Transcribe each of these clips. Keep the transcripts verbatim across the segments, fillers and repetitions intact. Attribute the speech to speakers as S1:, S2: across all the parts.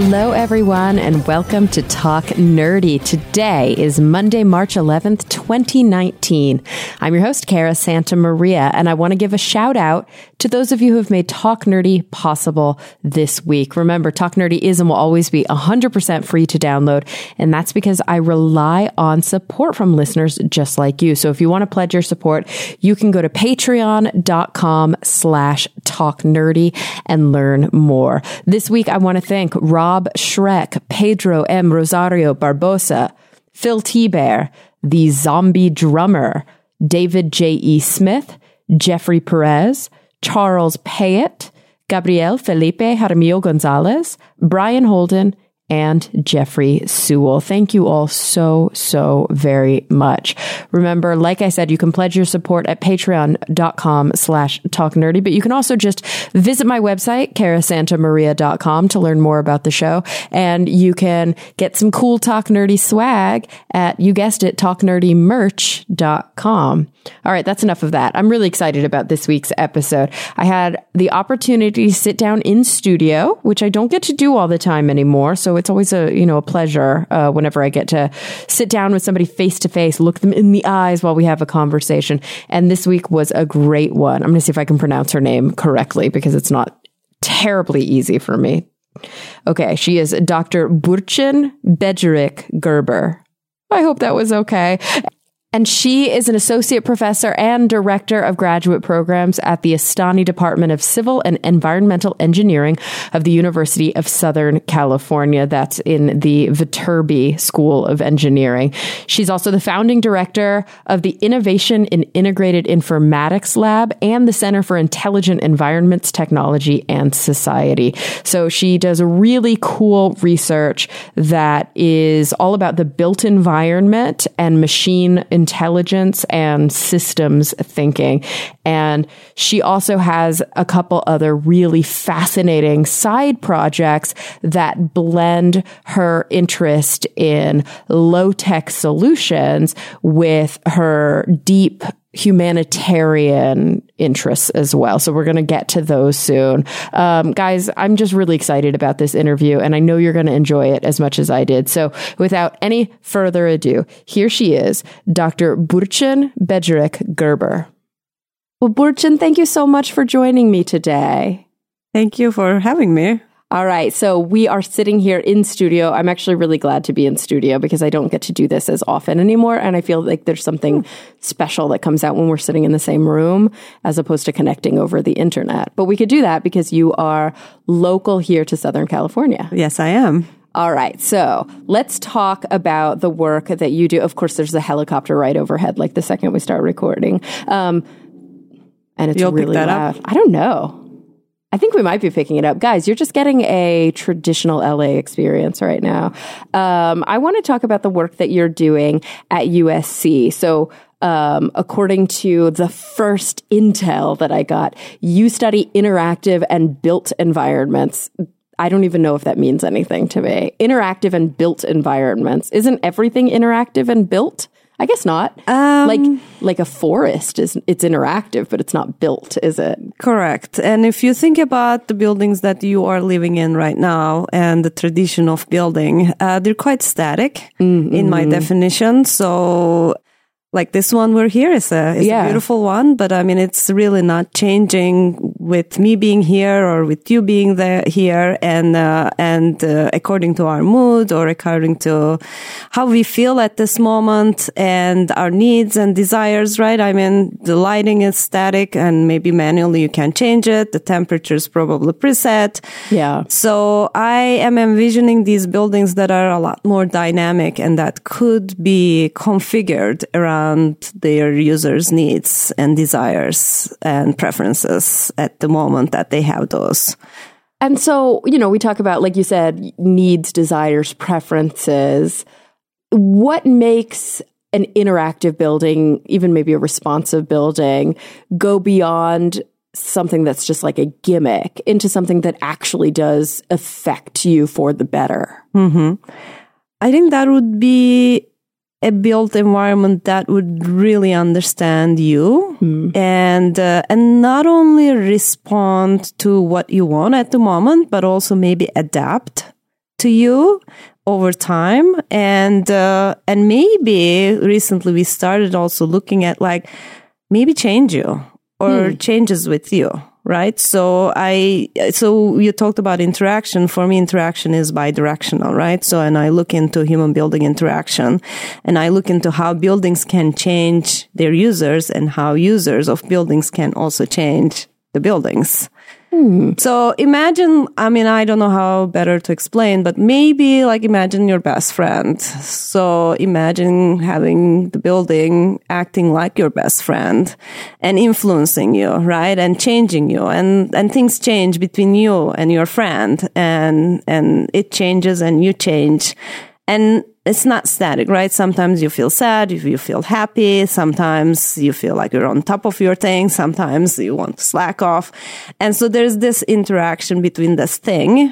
S1: Hello, everyone, and welcome to Talk Nerdy. Today is Monday, March eleventh, twenty nineteen. I'm your host, Cara Santa Maria, and I want to give a shout out to those of you who have made Talk Nerdy possible this week. Remember, Talk Nerdy is and will always be one hundred percent free to download, and that's because I rely on support from listeners just like you. So if you want to pledge your support, you can go to patreon.com slash talk nerdy and learn more. This week, I want to thank Rob Schreck, Pedro M. Rosario Barbosa, Phil T-Bear, The Zombie Drummer, David J E. Smith, Jeffrey Perez, Charles Payette, Gabriel Felipe Jaramillo Gonzalez, Brian Holden, and Jeffrey Sewell. Thank you all so, so very much. Remember, like I said, you can pledge your support at patreon.com slash talk nerdy, but you can also just visit my website, cara santa maria dot com, to learn more about the show. And you can get some cool Talk Nerdy swag at, you guessed it, talk nerdy merch dot com. All right, that's enough of that. I'm really excited about this week's episode. I had the opportunity to sit down in studio, which I don't get to do all the time anymore. So it's always a, you know, a pleasure uh, whenever I get to sit down with somebody face to face, look them in the eyes while we have a conversation. And this week was a great one. I'm going to see if I can pronounce her name correctly because it's not terribly easy for me. Okay, she is Doctor Burçin Becerik Gerber. I hope that was okay. And she is an associate professor and director of graduate programs at the Estany Department of Civil and Environmental Engineering of the University of Southern California. That's in the Viterbi School of Engineering. She's also the founding director of the Innovation in Integrated Informatics Lab and the Center for Intelligent Environments, Technology, and Society. So she does really cool research that is all about the built environment and machine intelligence. intelligence and systems thinking. And she also has a couple other really fascinating side projects that blend her interest in low-tech solutions with her deep humanitarian interests as well. So we're going to get to those soon. Um, guys, I'm just really excited about this interview, and I know you're going to enjoy it as much as I did. So without any further ado, here she is, Doctor Burçin Becerik Gerber. Well, Burçin, thank you so much for joining me today.
S2: Thank you for having me.
S1: All right. So we are sitting here in studio. I'm actually really glad to be in studio because I don't get to do this as often anymore. And I feel like there's something special that comes out when we're sitting in the same room as opposed to connecting over the internet. But we could do that because you are local here to Southern California.
S2: Yes, I am.
S1: All right. So let's talk about the work that you do. Of course, there's a helicopter right overhead, like the second we start recording. Um, and it's
S2: You'll
S1: really
S2: pick that
S1: loud.
S2: up?
S1: I don't know. I think we might be picking it up. Guys, you're just getting a traditional L A experience right now. Um, I want to talk about the work that you're doing at U S C. So um, according to the first intel that I got, you study interactive and built environments. I don't even know if that means anything to me. Interactive and built environments. Isn't everything interactive and built? I guess not.
S2: Um,
S1: like like a forest is it's interactive, but it's not built, is it?
S2: Correct. And if you think about the buildings that you are living in right now and the tradition of building, uh, they're quite static mm-hmm. in my definition. So like this one we're here is a, is yeah. a beautiful one, but I mean, it's really not changing with me being here or with you being there here. And, uh, and, uh, according to our mood or according to how we feel at this moment and our needs and desires, right? I mean, the lighting is static and maybe manually you can change it. The temperature is probably preset.
S1: Yeah.
S2: So I am envisioning these buildings that are a lot more dynamic and that could be configured around their users' needs and desires and preferences at the moment that they have those.
S1: And so, you know, we talk about, like you said, needs, desires, preferences. What makes an interactive building, even maybe a responsive building, go beyond something that's just like a gimmick into something that actually does affect you for the better?
S2: Mm-hmm. I think that would be a built environment that would really understand you mm. and uh, and not only respond to what you want at the moment, but also maybe adapt to you over time. And, uh, and maybe recently we started also looking at like, maybe change you or hmm. changes with you. Right. So I, so you talked about interaction. For me, interaction is bi-directional, right? So, and I look into human building interaction and I look into how buildings can change their users and how users of buildings can also change the buildings. Hmm. So imagine, I mean, I don't know how better to explain, but maybe like imagine your best friend. So imagine having the building acting like your best friend and influencing you, right? And changing you, and, and things change between you and your friend, and, and it changes and you change. And it's not static, right? Sometimes you feel sad, you feel happy. Sometimes you feel like you're on top of your thing. Sometimes you want to slack off. And so there's this interaction between this thing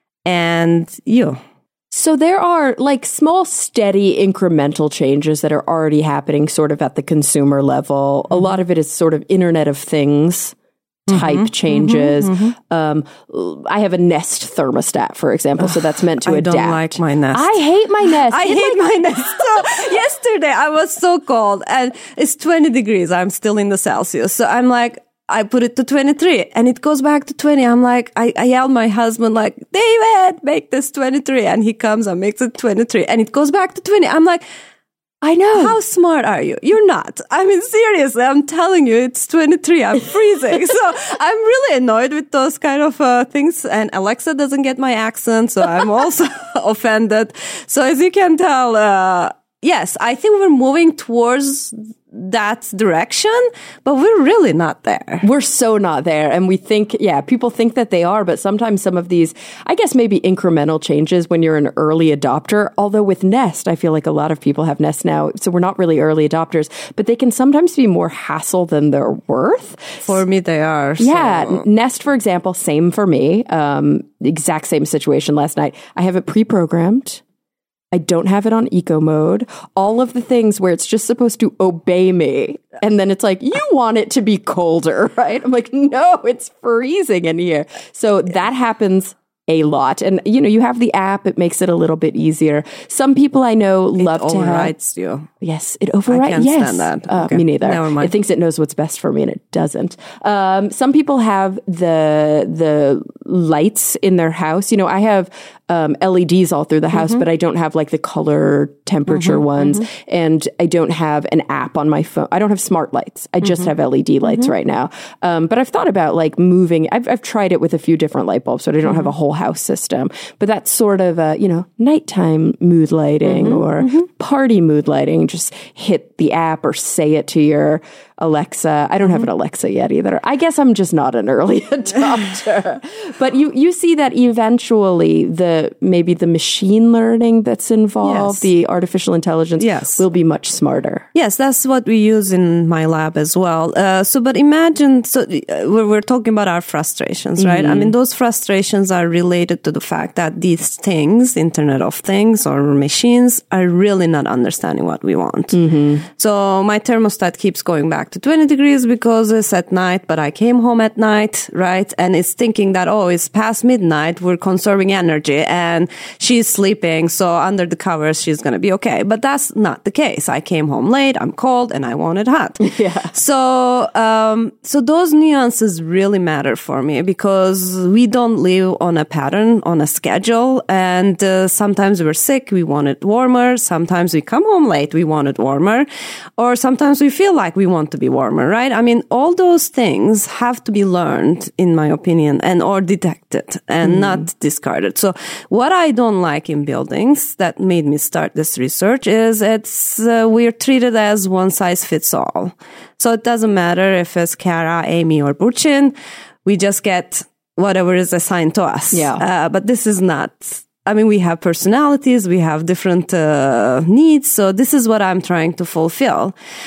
S2: and you.
S1: So there are like small, steady, incremental changes that are already happening sort of at the consumer level. A lot of it is sort of Internet of Things type mm-hmm, changes. Mm-hmm, mm-hmm. Um, I have a Nest thermostat, for example, so that's meant to
S2: I
S1: adapt.
S2: I don't like my Nest.
S1: I hate my Nest.
S2: I
S1: it's
S2: hate
S1: like-
S2: my Nest. So yesterday I was so cold and it's twenty degrees. I'm still in the Celsius. So I'm like, I put it to twenty-three and it goes back to twenty. I'm like, I, I yell my husband like, David, make this twenty-three. And he comes and makes it twenty-three and it goes back to twenty. I'm like,
S1: I know.
S2: How smart are you? You're not. I mean, seriously, I'm telling you, it's twenty-three. I'm freezing. So I'm really annoyed with those kind of uh, things. And Alexa doesn't get my accent, so I'm also offended. So as you can tell, uh, yes, I think we're moving towards that direction, but we're really not there.
S1: We're so not there. And we think, yeah, people think that they are, but sometimes some of these, I guess maybe incremental changes when you're an early adopter. Although with Nest, I feel like a lot of people have Nest now, so we're not really early adopters, but they can sometimes be more hassle than they're worth.
S2: For me, they are. So.
S1: Yeah. Nest, for example, same for me. Um, exact same situation last night. I have it pre-programmed. I don't have it on eco mode. All of the things where it's just supposed to obey me. And then it's like, you want it to be colder, right? I'm like, no, it's freezing in here. So that happens a lot. And, you know, you have the app. It makes it a little bit easier. Some people I know love
S2: to have. It overrides you.
S1: Yes, it overrides.
S2: I can't
S1: yes.
S2: stand that.
S1: Uh,
S2: okay.
S1: Me neither.
S2: Never mind.
S1: It thinks it knows what's best for me and it doesn't. Um, some people have the the lights in their house. You know, I have um, L E Ds all through the house, mm-hmm. but I don't have like the color temperature mm-hmm, ones. Mm-hmm. And I don't have an app on my phone. I don't have smart lights. I just mm-hmm. have L E D lights mm-hmm. right now. Um, but I've thought about like moving. I've, I've tried it with a few different light bulbs, so I don't mm-hmm. have a whole house system. But that's sort of a, you know, nighttime mood lighting mm-hmm. or mm-hmm. party mood lighting. Just hit the app or say it to your Alexa. I don't mm-hmm. have an Alexa yet either. I guess I'm just not an early adopter. But you, you see that eventually the maybe the machine learning that's involved, yes. the artificial intelligence
S2: yes.
S1: will be much smarter.
S2: Yes, that's what we use in my lab as well. Uh, so, but imagine, so uh, we're, we're talking about our frustrations, right? Mm-hmm. I mean, those frustrations are related to the fact that these things, Internet of Things or machines, are really not understanding what we want. Mm-hmm. So my thermostat keeps going back to twenty degrees because it's at night, but I came home at night, right? And it's thinking that, oh, it's past midnight, we're conserving energy and she's sleeping. So under the covers, she's going to be okay. But that's not the case. I came home late, I'm cold and I want it hot.
S1: Yeah.
S2: So, um, so those nuances really matter for me because we don't live on a pattern, on a schedule. And uh, sometimes we're sick, we want it warmer. Sometimes we come home late, we want it warmer. Or sometimes we feel like we want to be warmer, right? I mean, all those things have to be learned, in my opinion, and or detected and mm. not discarded. So what I don't like in buildings that made me start this research is it's uh, we're treated as one size fits all. So it doesn't matter if it's Kara, Amy, or Burçin. We just get whatever is assigned to us.
S1: Yeah.
S2: Uh, but this is not... I mean, we have personalities, we have different uh, needs. So this is what I'm trying to fulfill.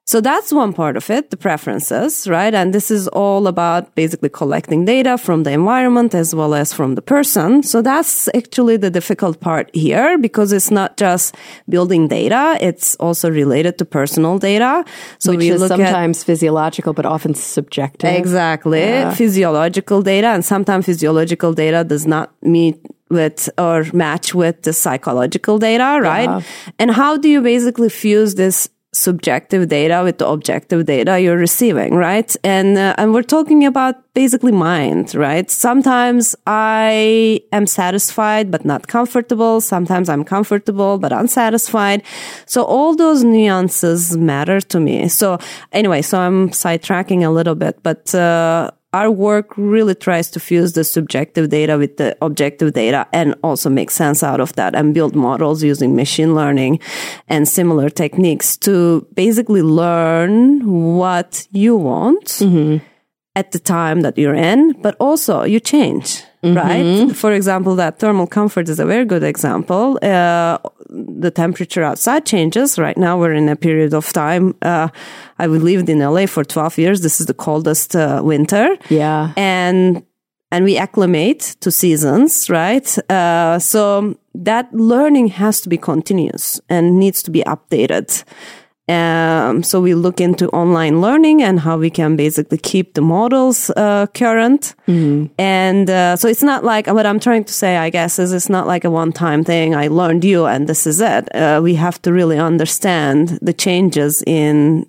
S2: So that's one part of it, the preferences, right? And this is all about basically collecting data from the environment as well as from the person. So that's actually the difficult part here, because it's not just building data, it's also related to personal data. So
S1: Which
S2: we
S1: is
S2: look
S1: sometimes
S2: at,
S1: physiological, but often subjective.
S2: Exactly. Yeah. Physiological data, and sometimes physiological data does not meet with or match with the psychological data, right?
S1: Yeah.
S2: And how do you basically fuse this subjective data with the objective data you're receiving, right? And uh, and we're talking about basically mind, right? Sometimes I am satisfied but not comfortable. Sometimes I'm comfortable but unsatisfied. So all those nuances matter to me. So anyway, so I'm sidetracking a little bit, but uh our work really tries to fuse the subjective data with the objective data and also make sense out of that and build models using machine learning and similar techniques to basically learn what you want mm-hmm. at the time that you're in, but also you change, mm-hmm. right? For example, that thermal comfort is a very good example. Uh, the temperature outside changes. Right now we're in a period of time. Uh, I lived in L A for twelve years. This is the coldest uh, winter.
S1: Yeah.
S2: And, and we acclimate to seasons, right? Uh, so that learning has to be continuous and needs to be updated. Um, so we look into online learning and how we can basically keep the models uh, current. Mm-hmm. And uh, so it's not like, what I'm trying to say, I guess, is it's not like a one-time thing. I learned you and this is it. Uh, we have to really understand the changes in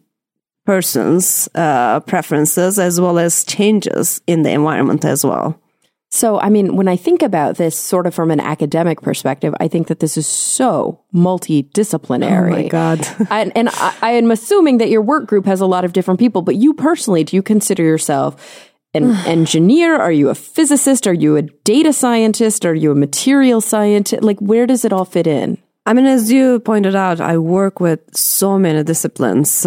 S2: persons' uh, preferences as well as changes in the environment as well.
S1: So, I mean, when I think about this sort of from an academic perspective, I think that this is so multidisciplinary.
S2: Oh my God.
S1: and and I, I am assuming that your work group has a lot of different people, but you personally, do you consider yourself an engineer? Are you a physicist? Are you a data scientist? Are you a material scientist? Like, where does it all fit in?
S2: I mean, as you pointed out, I work with so many disciplines,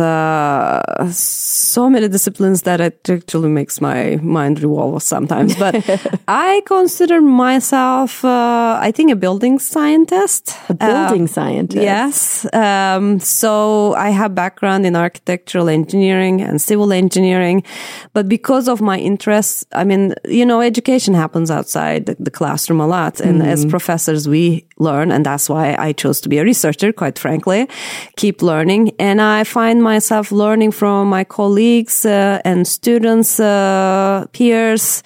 S2: uh, so many disciplines that it actually makes my mind revolve sometimes. But I consider myself, uh, I think, a building scientist.
S1: A building
S2: uh,
S1: scientist?
S2: Yes. Um, so I have background in architectural engineering and civil engineering. But because of my interests, I mean, you know, education happens outside the, the classroom a lot. And mm. as professors, we learn, and that's why I chose to be a researcher, quite frankly, keep learning. And I find myself learning from my colleagues uh, and students, uh, peers,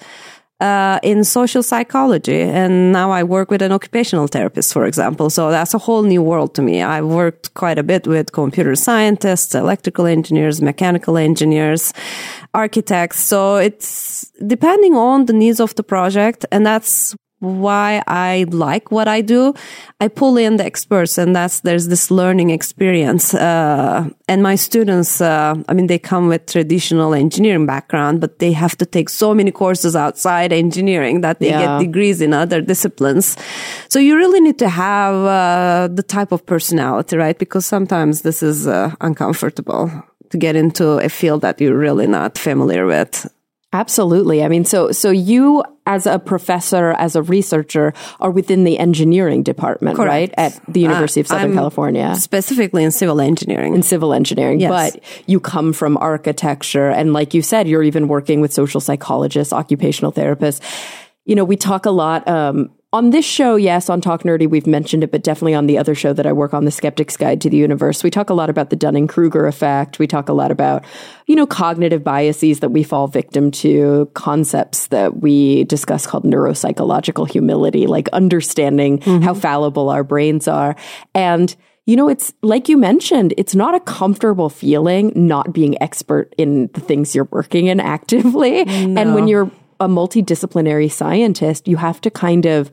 S2: uh, in social psychology. And now I work with an occupational therapist, for example. So that's a whole new world to me. I've worked quite a bit with computer scientists, electrical engineers, mechanical engineers, architects. So it's depending on the needs of the project. And that's why I like what I do. I pull in the experts, and that's, there's this learning experience. Uh, and my students, uh, I mean, they come with traditional engineering background, but they have to take so many courses outside engineering that they
S1: yeah.
S2: get degrees in other disciplines. So you really need to have, uh, the type of personality, right? Because sometimes this is, uh, uncomfortable to get into a field that you're really not familiar with.
S1: Absolutely. I mean, so so you as a professor, as a researcher, are within the engineering department,
S2: Correct.
S1: right? At the University uh, of Southern
S2: I'm
S1: California.
S2: Specifically in civil engineering.
S1: In civil engineering.
S2: Yes.
S1: But you come from architecture. And like you said, you're even working with social psychologists, occupational therapists. You know, we talk a lot um on this show, yes, on Talk Nerdy, we've mentioned it, but definitely on the other show that I work on, The Skeptic's Guide to the Universe, we talk a lot about the Dunning-Kruger effect. We talk a lot about, you know, cognitive biases that we fall victim to, concepts that we discuss called neuropsychological humility, like understanding mm-hmm. how fallible our brains are. And you know, it's like you mentioned, it's not a comfortable feeling not being expert in the things you're working in actively. No. And when you're a multidisciplinary scientist, you have to kind of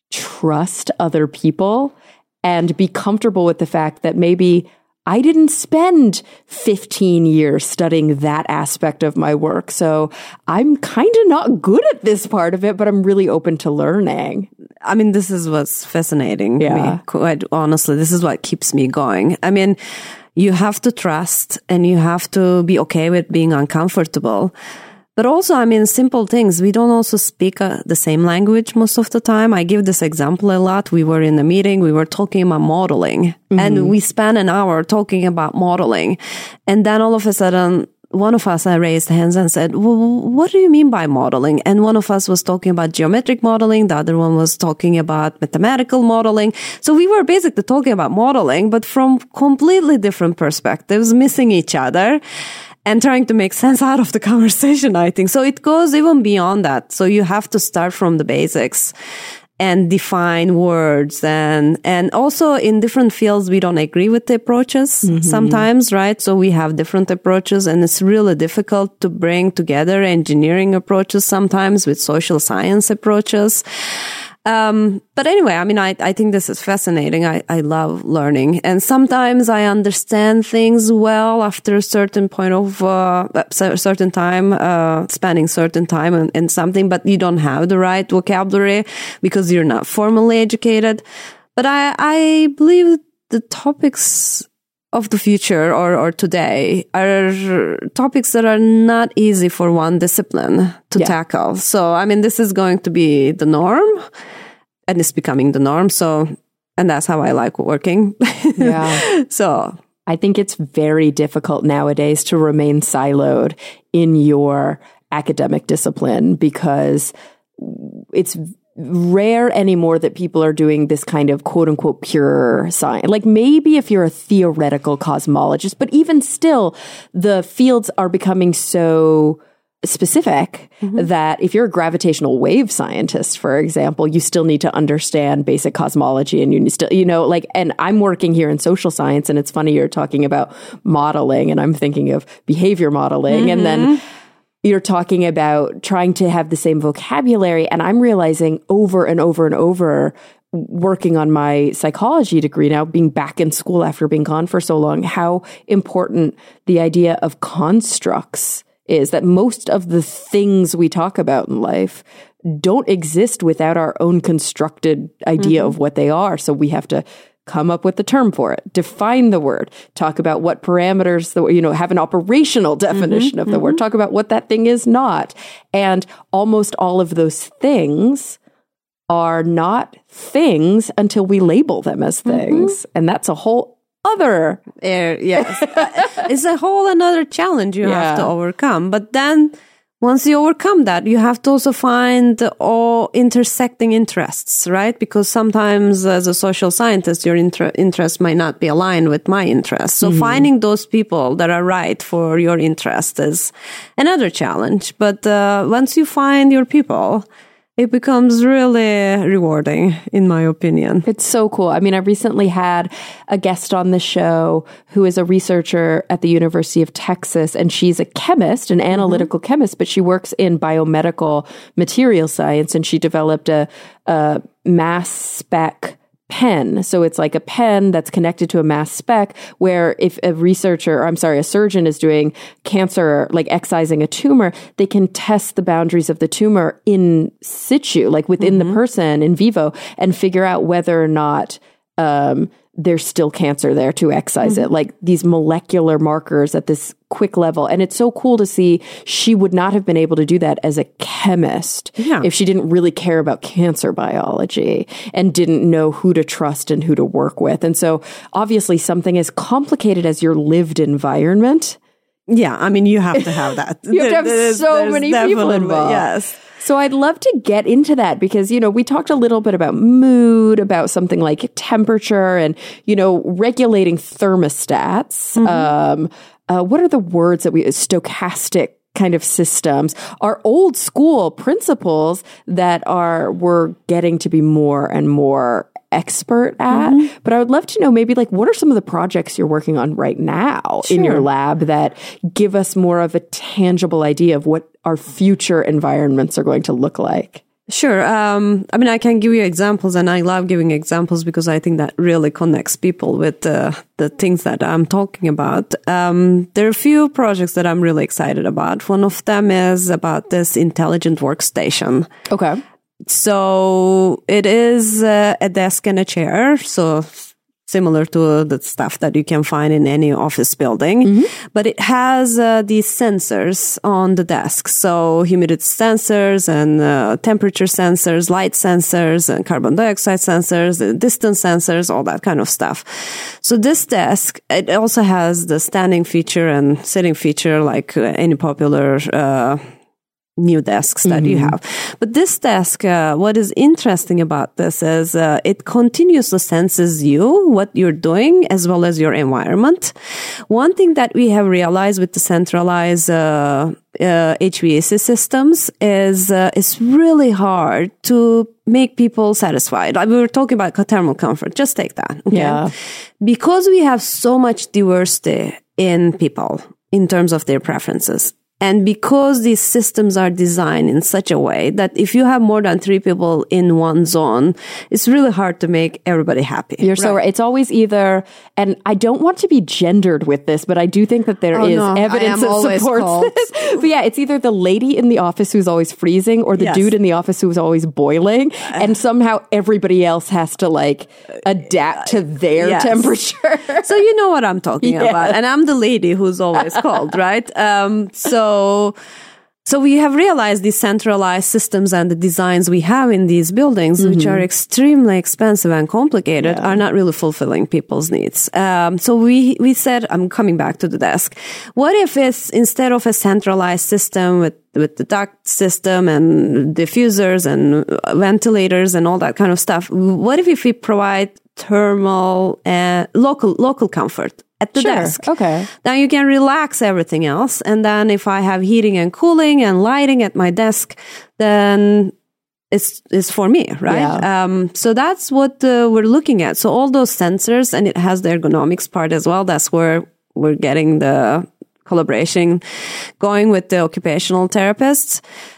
S1: trust other people and be comfortable with the fact that maybe I didn't spend fifteen years studying that aspect of my work. So I'm kind of not good at this part of it, but I'm really open to learning.
S2: I mean, this is what's fascinating
S1: yeah.
S2: me, quite honestly. This is what keeps me going. I mean, you have to trust and you have to be okay with being uncomfortable. But also, I mean, simple things. We don't also speak uh, the same language most of the time. I give this example a lot. We were in a meeting. We were talking about modeling. Mm-hmm. And we spent an hour talking about modeling. And then all of a sudden, one of us uh, raised hands and said, well, what do you mean by modeling? And one of us was talking about geometric modeling. The other one was talking about mathematical modeling. So we were basically talking about modeling, but from completely different perspectives, missing each other. And trying to make sense out of the conversation, I think. So it goes even beyond that. So you have to start from the basics and define words. And, and also in different fields, we don't agree with the approaches mm-hmm. sometimes, right? So we have different approaches, and it's really difficult to bring together engineering approaches sometimes with social science approaches. Um, but anyway, I mean, I, I think this is fascinating. I, I love learning. And sometimes I understand things well after a certain point of, uh, a certain time, uh, spending certain time in, in something, but you don't have the right vocabulary because you're not formally educated. But I, I believe the topics of the future or, or today are topics that are not easy for one discipline to yeah. tackle. So, I mean, this is going to be the norm, and it's becoming the norm. So, and that's how I like working.
S1: Yeah.
S2: So
S1: I think it's very difficult nowadays to remain siloed in your academic discipline because it's rare anymore that people are doing this kind of quote unquote pure science. Like maybe if you're a theoretical cosmologist, but even still, the fields are becoming so specific mm-hmm. that if you're a gravitational wave scientist, for example, you still need to understand basic cosmology and you still, you know, like, and I'm working here in social science, and it's funny you're talking about modeling and I'm thinking of behavior modeling mm-hmm. and then you're talking about trying to have the same vocabulary. And I'm realizing over and over and over, working on my psychology degree now, being back in school after being gone for so long, how important the idea of constructs is, that most of the things we talk about in life don't exist without our own constructed idea mm-hmm. of what they are. So we have to come up with the term for it, define the word, talk about what parameters, the, you know, have an operational definition mm-hmm, of the mm-hmm. word, talk about what that thing is not. And almost all of those things are not things until we label them as things. Mm-hmm. And that's a whole other.
S2: Uh, yes. It's a whole another challenge you yeah. have to overcome. But then once you overcome that, you have to also find all intersecting interests, right? Because sometimes as a social scientist, your inter- interest might not be aligned with my interests. So mm-hmm. finding those people that are right for your interest is another challenge. But uh, once you find your people, it becomes really rewarding, in my opinion.
S1: It's so cool. I mean, I recently had a guest on the show who is a researcher at the University of Texas, and she's a chemist, an analytical mm-hmm. chemist, but she works in biomedical material science, and she developed a, a mass spec pen. So it's like a pen that's connected to a mass spec where if a researcher, or I'm sorry, a surgeon is doing cancer, like excising a tumor, they can test the boundaries of the tumor in situ, like within mm-hmm. the person in vivo, and figure out whether or not um, there's still cancer there to excise mm-hmm. it, like these molecular markers at this quick level. And it's so cool to see she would not have been able to do that as a chemist yeah. if she didn't really care about cancer biology and didn't know who to trust and who to work with. And so obviously something as complicated as your lived environment.
S2: Yeah, I mean, you have to have that.
S1: you have to have there's, so there's many people involved.
S2: Yes.
S1: So I'd love to get into that because, you know, we talked a little bit about mood, about something like temperature and, you know, regulating thermostats. Mm-hmm. Um, uh, what are the words that we, stochastic kind of systems are old school principles that are, we're getting to be more and more expert at. Mm-hmm. But I would love to know maybe like what are some of the projects you're working on right now sure. in your lab that give us more of a tangible idea of what our future environments are going to look like?
S2: Sure. Um, I mean, I can give you examples, and I love giving examples because I think that really connects people with uh, the things that I'm talking about. Um, there are a few projects that I'm really excited about. One of them is about this intelligent workstation.
S1: Okay.
S2: So it is uh, a desk and a chair. So similar to the stuff that you can find in any office building, mm-hmm. but it has uh, these sensors on the desk. So humidity sensors and uh, temperature sensors, light sensors and carbon dioxide sensors, and distance sensors, all that kind of stuff. So this desk, it also has the standing feature and sitting feature like uh, any popular uh new desks that mm-hmm. you have. But this desk, uh, what is interesting about this is uh, it continuously senses you, what you're doing, as well as your environment. One thing that we have realized with the centralized uh, uh, H V A C systems is uh, it's really hard to make people satisfied. Like we were talking about thermal comfort. Just take that. Okay?
S1: Yeah.
S2: Because we have so much diversity in people in terms of their preferences. And because these systems are designed in such a way that if you have more than three people in one zone, it's really hard to make everybody happy.
S1: You're right. So right. It's always either, and I don't want to be gendered with this, but I do think that there
S2: oh,
S1: is
S2: no,
S1: evidence that supports
S2: called.
S1: this. But yeah, it's either the lady in the office who's always freezing or the yes. dude in the office who's always boiling. And somehow everybody else has to like adapt to their yes. temperature.
S2: So you know what I'm talking yes. about. And I'm the lady who's always cold, right? Um, so So, so we have realized these centralized systems and the designs we have in these buildings, mm-hmm. which are extremely expensive and complicated, yeah. are not really fulfilling people's needs. Um, so we, we said, I'm coming back to the desk. What if it's instead of a centralized system with with the duct system and diffusers and ventilators and all that kind of stuff, what if, if we provide thermal and local local comfort at the
S1: sure.
S2: desk?
S1: Okay.
S2: Now you can relax everything else. And then if I have heating and cooling and lighting at my desk, then it's, it's for me, right?
S1: Yeah.
S2: Um, so that's what uh, we're looking at. So all those sensors, and it has the ergonomics part as well. That's where we're getting the collaboration going with the occupational therapists.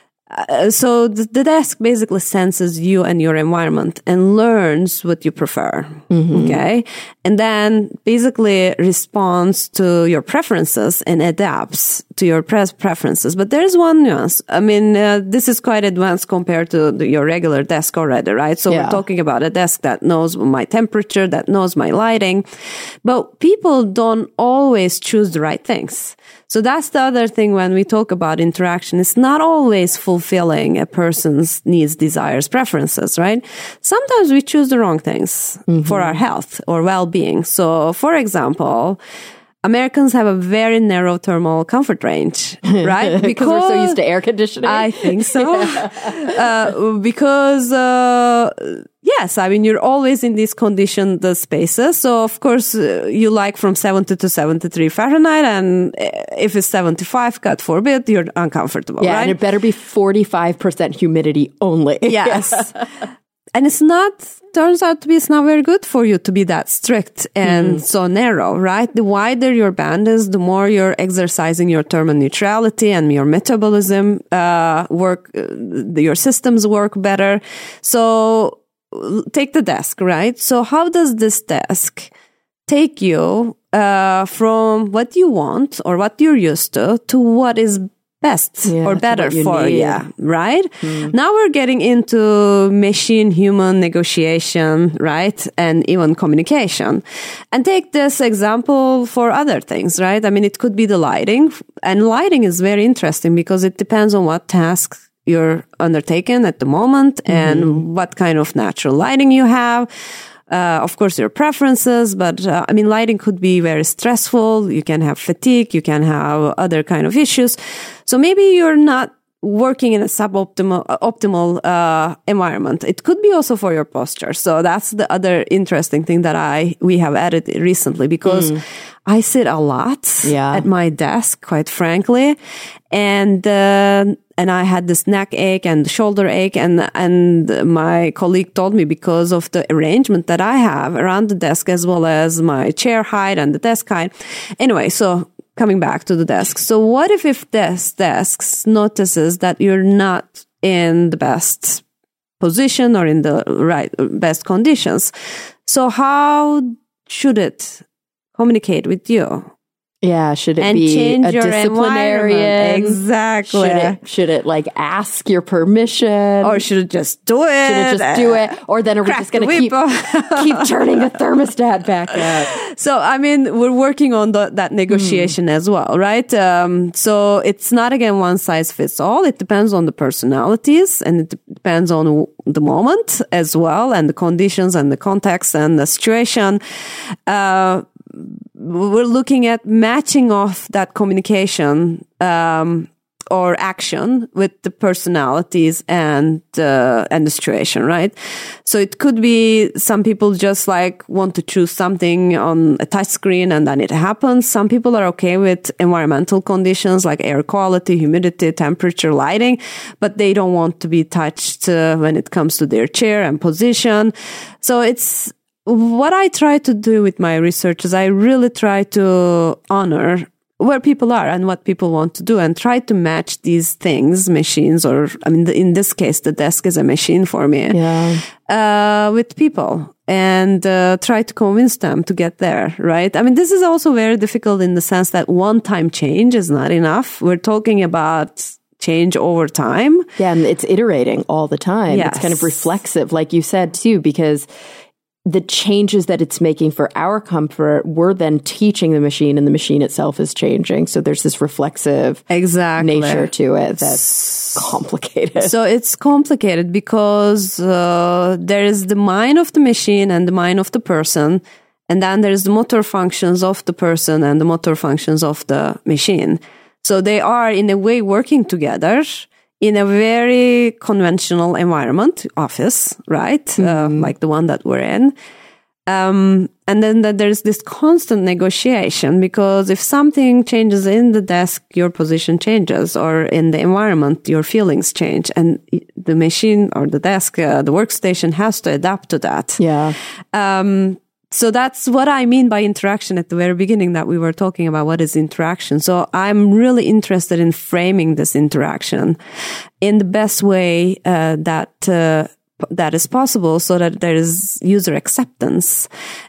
S2: Uh, so the, the desk basically senses you and your environment and learns what you prefer. Mm-hmm. Okay. And then basically responds to your preferences and adapts to your pre- preferences. But there's one nuance. I mean, uh, this is quite advanced compared to the, your regular desk already, right? So yeah. we're talking about a desk that knows my temperature, that knows my lighting. But people don't always choose the right things. So that's the other thing when we talk about interaction. It's not always fulfilling a person's needs, desires, preferences, right? Sometimes we choose the wrong things mm-hmm. for our health or well-being. So, for example, Americans have a very narrow thermal comfort range, right?
S1: Because we're so used to air conditioning.
S2: I think so. yeah. uh, because, uh, yes, I mean, you're always in these conditioned uh, spaces. So, of course, uh, you like from seventy to seventy-three Fahrenheit. And if it's seventy-five, God forbid, you're uncomfortable,
S1: yeah,
S2: right?
S1: And it better be forty-five percent humidity only.
S2: Yes. And it's not, turns out to be, it's not very good for you to be that strict and mm. so narrow, right? The wider your band is, the more you're exercising your thermal neutrality and your metabolism, uh, work, uh, your systems work better. So take the desk, right? So how does this desk take you, uh, from what you want or what you're used to to what is best yeah, or better for you, yeah, right? Mm. Now we're getting into machine-human negotiation, right? And even communication. And take this example for other things, right? I mean, it could be the lighting. And lighting is very interesting because it depends on what task you're undertaking at the moment mm-hmm. and what kind of natural lighting you have. Uh, of course, your preferences, but uh, I mean, lighting could be very stressful. You can have fatigue. You can have other kind of issues. So maybe you're not working in a suboptimal, uh, optimal uh, environment. It could be also for your posture. So that's the other interesting thing that I we have added recently because mm. I sit a lot
S1: yeah.
S2: at my desk, quite frankly, and. Uh, And I had this neck ache and shoulder ache, and and my colleague told me because of the arrangement that I have around the desk as well as my chair height and the desk height. Anyway, so coming back to the desk. So what if if this desk notices that you're not in the best position or in the right best conditions? So how should it communicate with you?
S1: Yeah, should it
S2: and
S1: be
S2: change
S1: a
S2: your
S1: disciplinarian?
S2: Exactly.
S1: Should it, should it like ask your permission?
S2: Or should it just do it?
S1: Should it just do it? Or then are we just going to keep, keep turning the thermostat back up?
S2: So, I mean, we're working on the, that negotiation mm. as well, right? Um, so it's not, again, one size fits all. It depends on the personalities and it depends on the moment as well and the conditions and the context and the situation. Uh, we're looking at matching off that communication um, or action with the personalities and uh, and the situation, right? So it could be some people just like want to choose something on a touch screen and then it happens. Some people are okay with environmental conditions like air quality, humidity, temperature, lighting, but they don't want to be touched uh, when it comes to their chair and position. So it's what I try to do with my research is I really try to honor where people are and what people want to do and try to match these things, machines, or, I mean, in this case, the desk is a machine for me,
S1: yeah.
S2: uh, with people and uh, try to convince them to get there, right? I mean, this is also very difficult in the sense that one-time change is not enough. We're talking about change over time.
S1: Yeah, and it's iterating all the time.
S2: Yes.
S1: It's kind of reflexive, like you said, too, because the changes that it's making for our comfort, we're then teaching the machine and the machine itself is changing. So there's this reflexive
S2: exactly.
S1: nature to it that's complicated.
S2: So it's complicated because uh, there is the mind of the machine and the mind of the person. And then there's the motor functions of the person and the motor functions of the machine. So they are in a way working together in a very conventional environment, office, right? Mm-hmm. Uh, like the one that we're in. Um, and then the, there's this constant negotiation because if something changes in the desk, your position changes, or in the environment, your feelings change. And the machine or the desk, uh, the workstation has to adapt to that.
S1: Yeah.
S2: Um, So that's what I mean by interaction at the very beginning that we were talking about. What is interaction? So I'm really interested in framing this interaction in the best way uh, that uh, that is possible so that there is user acceptance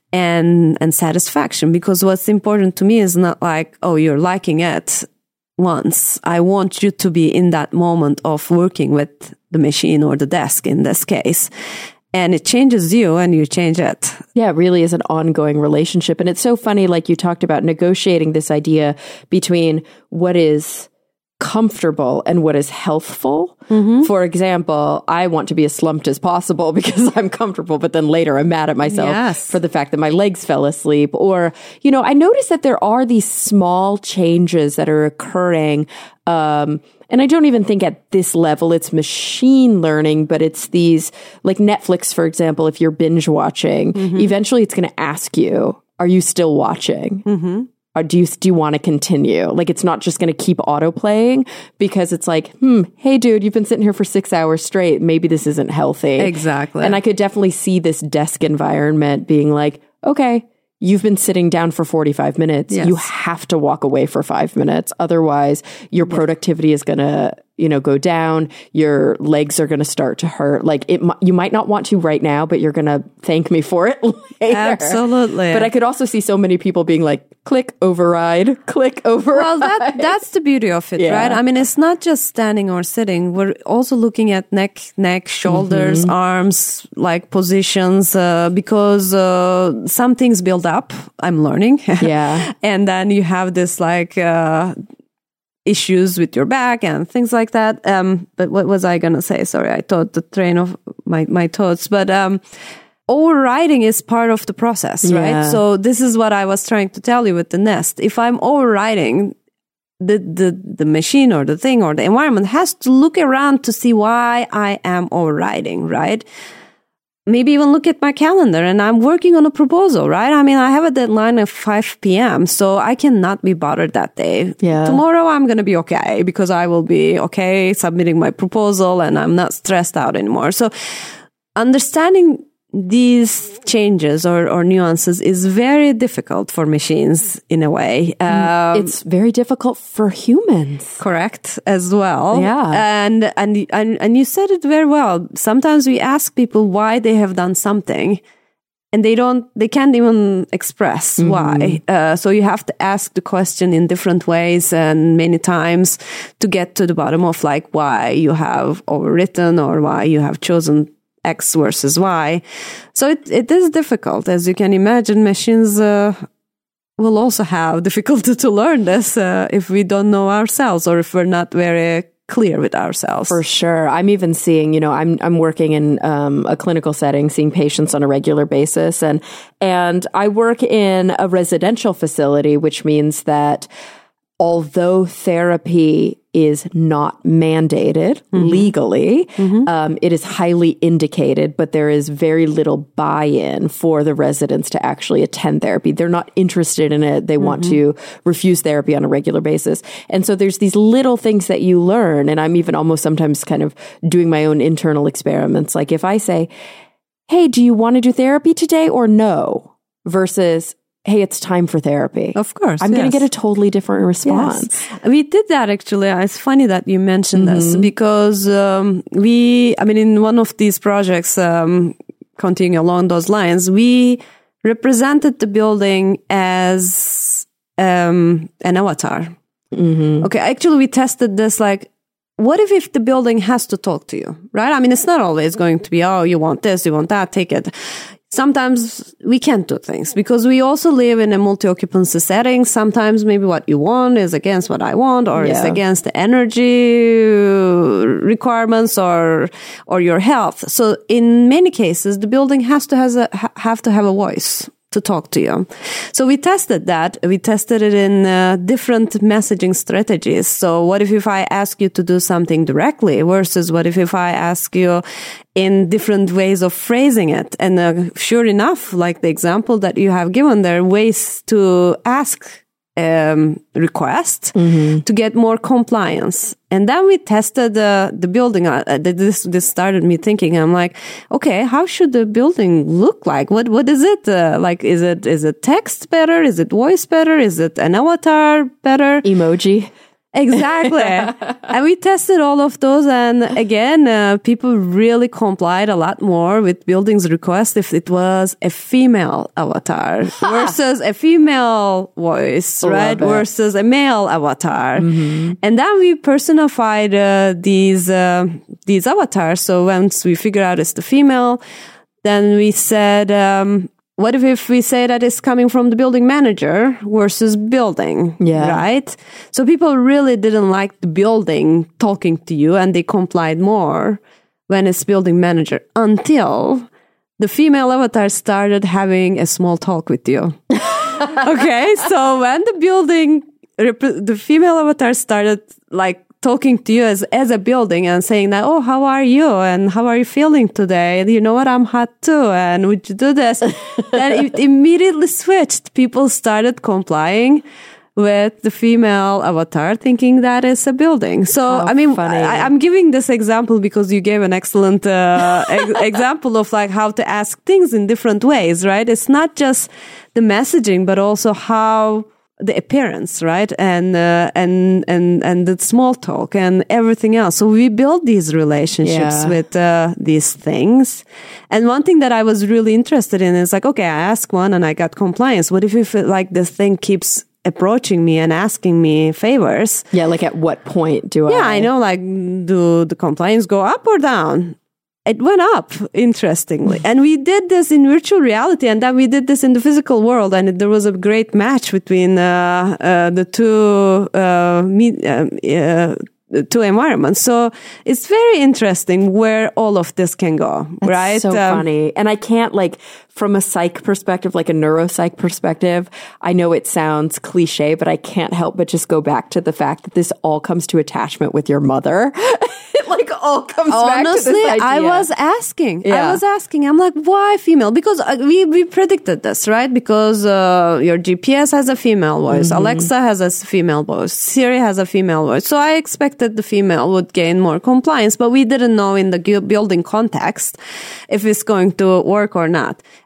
S2: and and satisfaction. Because what's important to me is not like, oh, you're liking it once. I want you to be in that moment of working with the machine or the desk in this case. And it changes you and you change it.
S1: Yeah, it really is an ongoing relationship. And it's so funny, like you talked about negotiating this idea between what is comfortable and what is healthful. Mm-hmm. For example, I want to be as slumped as possible because I'm comfortable, but then later I'm mad at myself
S2: yes.
S1: for the fact that my legs fell asleep. Or, you know, I notice that there are these small changes that are occurring. Um, and I don't even think at this level it's machine learning, but it's these, like Netflix, for example, if you're binge watching, mm-hmm. eventually it's going to ask you, are you still watching? Mm-hmm. Or do you, do you want to continue? Like, it's not just going to keep auto playing because it's like, hmm, hey, dude, you've been sitting here for six hours straight. Maybe this isn't healthy.
S2: Exactly.
S1: And I could definitely see this desk environment being like, okay, you've been sitting down for forty-five minutes. Yes. You have to walk away for five minutes. Otherwise, your productivity is going to, you know, go down. Your legs are going to start to hurt. Like it, you might not want to right now, but you're going to thank me for it later.
S2: Absolutely.
S1: But I could also see so many people being like, click override, click override.
S2: Well, that that's the beauty of it, yeah. right? I mean, it's not just standing or sitting. We're also looking at neck, neck, shoulders, mm-hmm. arms, like positions, uh, because uh, some things build up. I'm learning.
S1: Yeah.
S2: And then you have this like uh, issues with your back and things like that. Um, but what was I going to say? Sorry, I thought the train of my, my thoughts. But um, overriding is part of the process, right?
S1: Yeah.
S2: So this is what I was trying to tell you with the Nest. If I'm overriding, the, the, the machine or the thing or the environment has to look around to see why I am overriding, right? Maybe even look at my calendar and I'm working on a proposal, right? I mean, I have a deadline at five p.m. so I cannot be bothered that day.
S1: Yeah.
S2: Tomorrow I'm going to be okay because I will be okay submitting my proposal and I'm not stressed out anymore. So understanding these changes or, or nuances is very difficult for machines in a way. Um,
S1: it's very difficult for humans.
S2: Correct, as well.
S1: Yeah.
S2: And, and, and, and you said it very well. Sometimes we ask people why they have done something and they don't, they can't even express mm-hmm. why. Uh, so you have to ask the question in different ways and many times to get to the bottom of like why you have overwritten or why you have chosen X versus Y. So it, it is difficult. As you can imagine, machines uh, will also have difficulty to learn this uh, if we don't know ourselves or if we're not very clear with ourselves.
S1: For sure. I'm even seeing, you know, I'm I'm working in um, a clinical setting, seeing patients on a regular basis. And, and I work in a residential facility, which means that although therapy is not mandated mm-hmm. legally, mm-hmm. Um, it is highly indicated, but there is very little buy-in for the residents to actually attend therapy. They're not interested in it. They mm-hmm. want to refuse therapy on a regular basis. And so there's these little things that you learn, and I'm even almost sometimes kind of doing my own internal experiments. Like if I say, hey, do you want to do therapy today or no? Versus, hey, it's time for therapy.
S2: Of course.
S1: I'm
S2: yes.
S1: going to get a totally different response.
S2: Yes. We did that actually. It's funny that you mentioned mm-hmm. this because um, we, I mean, in one of these projects, um, continuing along those lines, we represented the building as um, an avatar. Mm-hmm. Okay. Actually, we tested this like, what if, if the building has to talk to you, right? I mean, it's not always going to be, oh, you want this, you want that, take it. Sometimes we can't do things because we also live in a multi-occupancy setting. Sometimes maybe what you want is against what I want or yeah. is against the energy requirements or or your health. So in many cases, the building has to has a, have to have a voice to talk to you. So we tested that. We tested it in uh, different messaging strategies. So what if, if I ask you to do something directly versus what if, if I ask you in different ways of phrasing it? And uh, sure enough, like the example that you have given, there are ways to ask um, request mm-hmm. to get more compliance. And then we tested uh, the building. Uh, this this started me thinking. I'm like, okay, how should the building look like? What what is it uh, like? Is it is it text better? Is it voice better? Is it an avatar better?
S1: Emoji.
S2: Exactly. And we tested all of those. And again, uh, people really complied a lot more with building's request if it was a female avatar versus a female voice,
S1: Love
S2: right?
S1: it.
S2: Versus a male avatar.
S1: Mm-hmm.
S2: And then we personified uh, these, uh, these avatars. So once we figured out it's the female, then we said, um, what if, if we say that it's coming from the building manager versus building?
S1: Yeah.
S2: Right? So people really didn't like the building talking to you and they complied more when it's building manager until the female avatar started having a small talk with you. Okay. So when the building, the female avatar started like talking to you as, as a building and saying that, oh, how are you? And how are you feeling today? And you know what? I'm hot too. And would you do this? Then it immediately switched. People started complying with the female avatar thinking that is a building. So,
S1: how
S2: I mean,
S1: funny.
S2: I, I'm giving this example because you gave an excellent uh, ex- example of like how to ask things in different ways, right? It's not just the messaging, but also how the appearance, right? And, uh, and, and, and the small talk and everything else. So we build these relationships
S1: yeah.
S2: with, uh, these things. And one thing that I was really interested in is like, okay, I asked one and I got compliance. What if, if it, like this thing keeps approaching me and asking me favors?
S1: Yeah. Like at what point do
S2: yeah,
S1: I?
S2: I know, like, do the compliance go up or down? It went up, interestingly. And we did this in virtual reality, and then we did this in the physical world, and it, there was a great match between uh, uh, the two uh, me- uh, uh, two environments. So it's very interesting where all of this can go,
S1: That's
S2: right?
S1: so
S2: um,
S1: funny. And I can't, like, from a psych perspective, like a neuropsych perspective, I know it sounds cliche, but I can't help but just go back to the fact that this all comes to attachment with your mother. It like all comes
S2: Honestly,
S1: back to this idea.
S2: I was asking.
S1: Yeah.
S2: I was asking. I'm like, why female? Because uh, we, we predicted this, right? Because uh, your G P S has a female voice. Mm-hmm. Alexa has a female voice. Siri has a female voice. So I expected the female would gain more compliance, but we didn't know in the building context if it's going to work or not.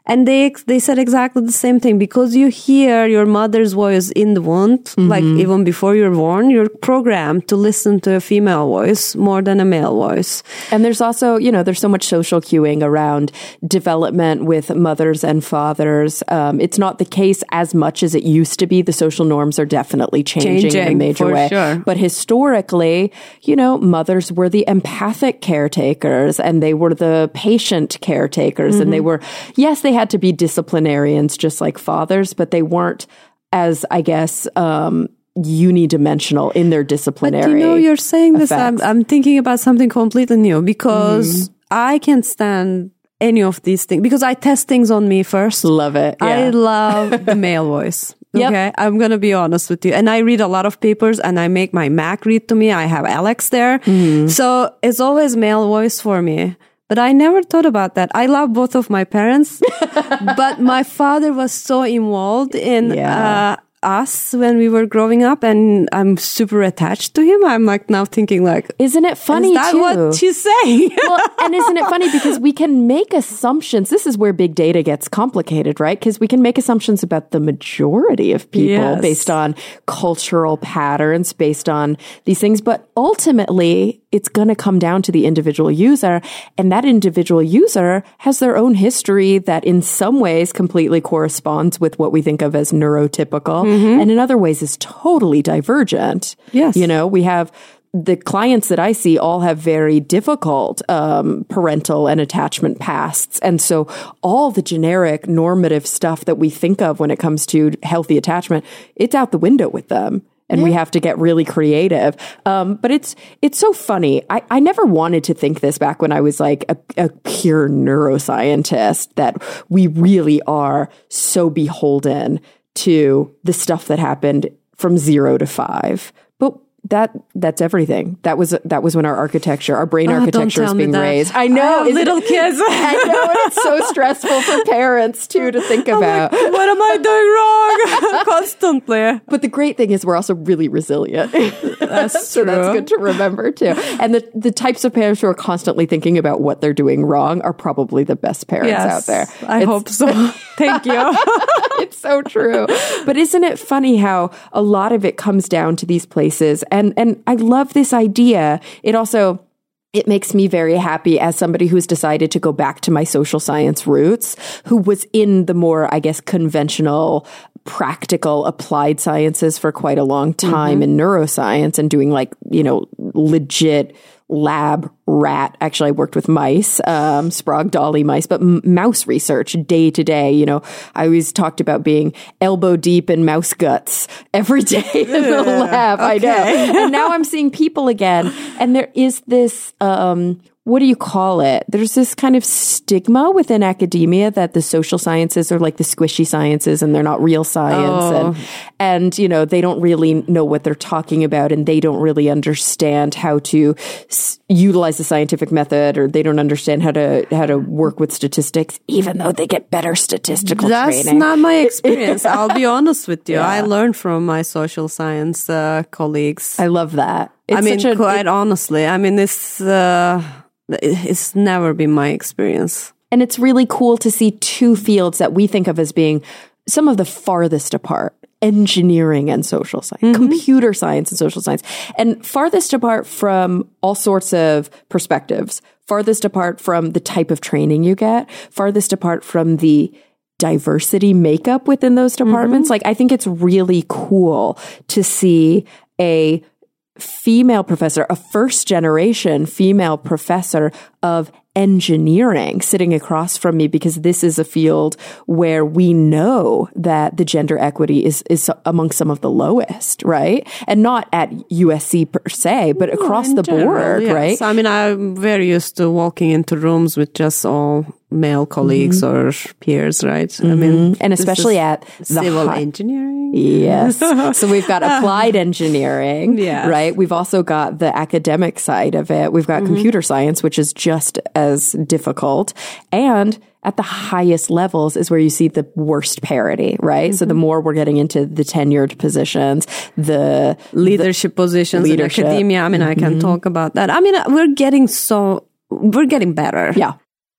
S2: And they they said exactly the same thing. Because you hear your mother's voice in the womb, mm-hmm. like even before you're born, you're programmed to listen to a female voice more than a male voice.
S1: And there's also, you know, there's so much social cueing around development with mothers and fathers. Um, it's not the case as much as it used to be. The social norms are definitely changing, changing in a major
S2: for
S1: way.
S2: Sure.
S1: But historically, you know, mothers were the empathic caretakers and they were the patient caretakers. Mm-hmm. And they were, yes, they had to be disciplinarians just like fathers, but they weren't as, I guess, um, unidimensional in their disciplinary.
S2: But you know, you're saying this, I'm, I'm thinking about something completely new because mm. I can't stand any of these things because I test things on me first.
S1: Love it. Yeah.
S2: I love the male voice. Okay, yep. I'm going to be honest with you. And I read a lot of papers and I make my Mac read to me. I have Alex there. Mm. So it's always male voice for me. But I never thought about that. I love both of my parents, but my father was so involved in yeah. uh, us when we were growing up, and I'm super attached to him. I'm like now thinking like,
S1: isn't it funny?
S2: Is that
S1: too?
S2: what she's saying?
S1: Well, and isn't it funny because we can make assumptions. This is where big data gets complicated, right? Because we can make assumptions about the majority of people yes. based on cultural patterns, based on these things. But ultimately, it's going to come down to the individual user, and that individual user has their own history that in some ways completely corresponds with what we think of as neurotypical. Mm-hmm. And in other ways is totally divergent.
S2: Yes.
S1: You know, we have the clients that I see all have very difficult um, parental and attachment pasts. And so all the generic normative stuff that we think of when it comes to healthy attachment, it's out the window with them. And yeah. we have to get really creative. Um, but it's it's so funny. I, I never wanted to think this back when I was like a, a pure neuroscientist, that we really are so beholden to the stuff that happened from zero to five. But that that's everything. That was that was when our architecture, our brain
S2: oh,
S1: architecture is being raised.
S2: I know, oh, little kids.
S1: I know, and it's so stressful for parents too to think about.
S2: Like, what am I doing wrong? Constantly.
S1: But the great thing is we're also really resilient.
S2: That's
S1: so
S2: true.
S1: that's good to remember too. And the the types of parents who are constantly thinking about what they're doing wrong are probably the best parents
S2: yes,
S1: out there.
S2: I it's, hope so. Thank you.
S1: It's so true. But isn't it funny how a lot of it comes down to these places? And and I love this idea. It also, it makes me very happy as somebody who's decided to go back to my social science roots, who was in the more, I guess, conventional, practical, applied sciences for quite a long time mm-hmm. in neuroscience and doing like, you know, legit lab rat. Actually, I worked with mice, um, Sprague Dawley mice, but m- mouse research day to day. You know, I always talked about being elbow deep in mouse guts every day in the lab. Okay. I know. And now I'm seeing people again. And there is this, um, what do you call it? There's this kind of stigma within academia that the social sciences are like the squishy sciences and they're not real science.
S2: Oh.
S1: And, and, you know, they don't really know what they're talking about and they don't really understand how to s- utilize the scientific method, or they don't understand how to, how to work with statistics, even though they get better statistical
S2: That's
S1: training.
S2: That's not my experience. I'll be honest with you.
S1: Yeah.
S2: I learned from my social science uh, colleagues.
S1: I love that. It's
S2: I mean,
S1: such a,
S2: quite
S1: it,
S2: honestly, I mean, it's, uh, it's never been my experience.
S1: And it's really cool to see two fields that we think of as being some of the farthest apart. Engineering and social science, mm-hmm. computer science and social science, and farthest apart from all sorts of perspectives, farthest apart from the type of training you get, farthest apart from the diversity makeup within those departments. Mm-hmm. Like, I think it's really cool to see a female professor, a first generation female professor of engineering sitting across from me, because this is a field where we know that the gender equity is, is among some of the lowest, right? And not at U S C per se, but across
S2: no,
S1: the
S2: general,
S1: board,
S2: yes.
S1: right?
S2: I mean, I'm very used to walking into rooms with just all male colleagues mm-hmm. or peers, right?
S1: Mm-hmm.
S2: I mean,
S1: and especially at the
S2: civil
S1: high-
S2: engineering.
S1: Yes. So we've got applied engineering,
S2: yes.
S1: right? We've also got the academic side of it. We've got mm-hmm. computer science, which is just as difficult. And at the highest levels is where you see the worst parity, right? Mm-hmm. So the more we're getting into the tenured positions, the
S2: leadership
S1: the
S2: positions
S1: leadership.
S2: in academia. I mean, mm-hmm. I can talk about that. I mean, we're getting so, we're getting better.
S1: Yeah.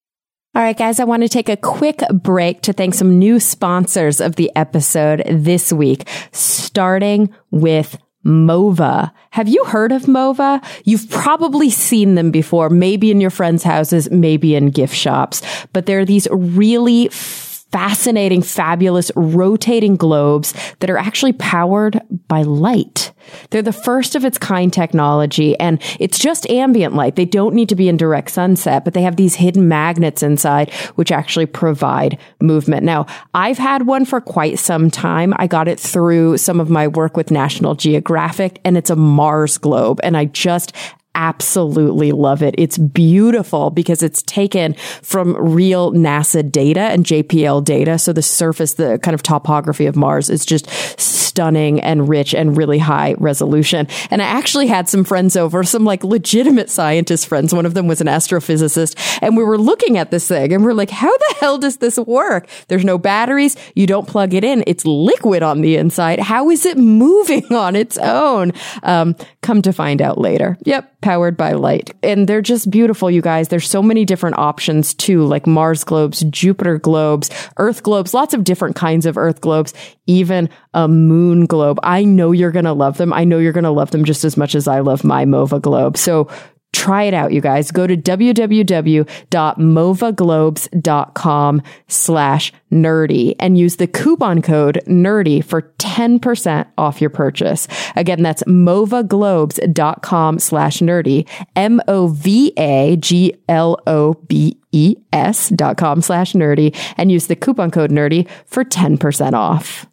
S1: All right, guys, I want to take a quick break to thank some new sponsors of the episode this week, starting with Mova. Have you heard of Mova? You've probably seen them before, maybe in your friends' houses, maybe in gift shops, but they're these really fascinating, fabulous, rotating globes that are actually powered by light. They're the first of its kind technology, and it's just ambient light. They don't need to be in direct sunset, but they have these hidden magnets inside, which actually provide movement. Now, I've had one for quite some time. I got it through some of my work with National Geographic, and it's a Mars globe, and I just absolutely love it. It's beautiful because it's taken from real NASA data and J P L data. So the surface, the kind of topography of Mars is just stunning and rich and really high resolution. And I actually had some friends over, some like legitimate scientist friends. One of them was an astrophysicist. And we were looking at this thing and we're like, how the hell does this work? There's no batteries. You don't plug it in. It's liquid on the inside. How is it moving on its own? Um, come to find out later. Yep. Powered by light. And they're just beautiful, you guys. There's so many different options too, like Mars globes, Jupiter globes, Earth globes, lots of different kinds of Earth globes, even a moon globe. I know you're going to love them. I know you're going to love them just as much as I love my Mova globe. So try it out, you guys. Go to www.movaglobes.com slash nerdy and use the coupon code nerdy for ten percent off your purchase. Again, that's movaglobes.com slash nerdy, M O V A G L O B E S dot com slash nerdy, and use the coupon code nerdy for ten percent off.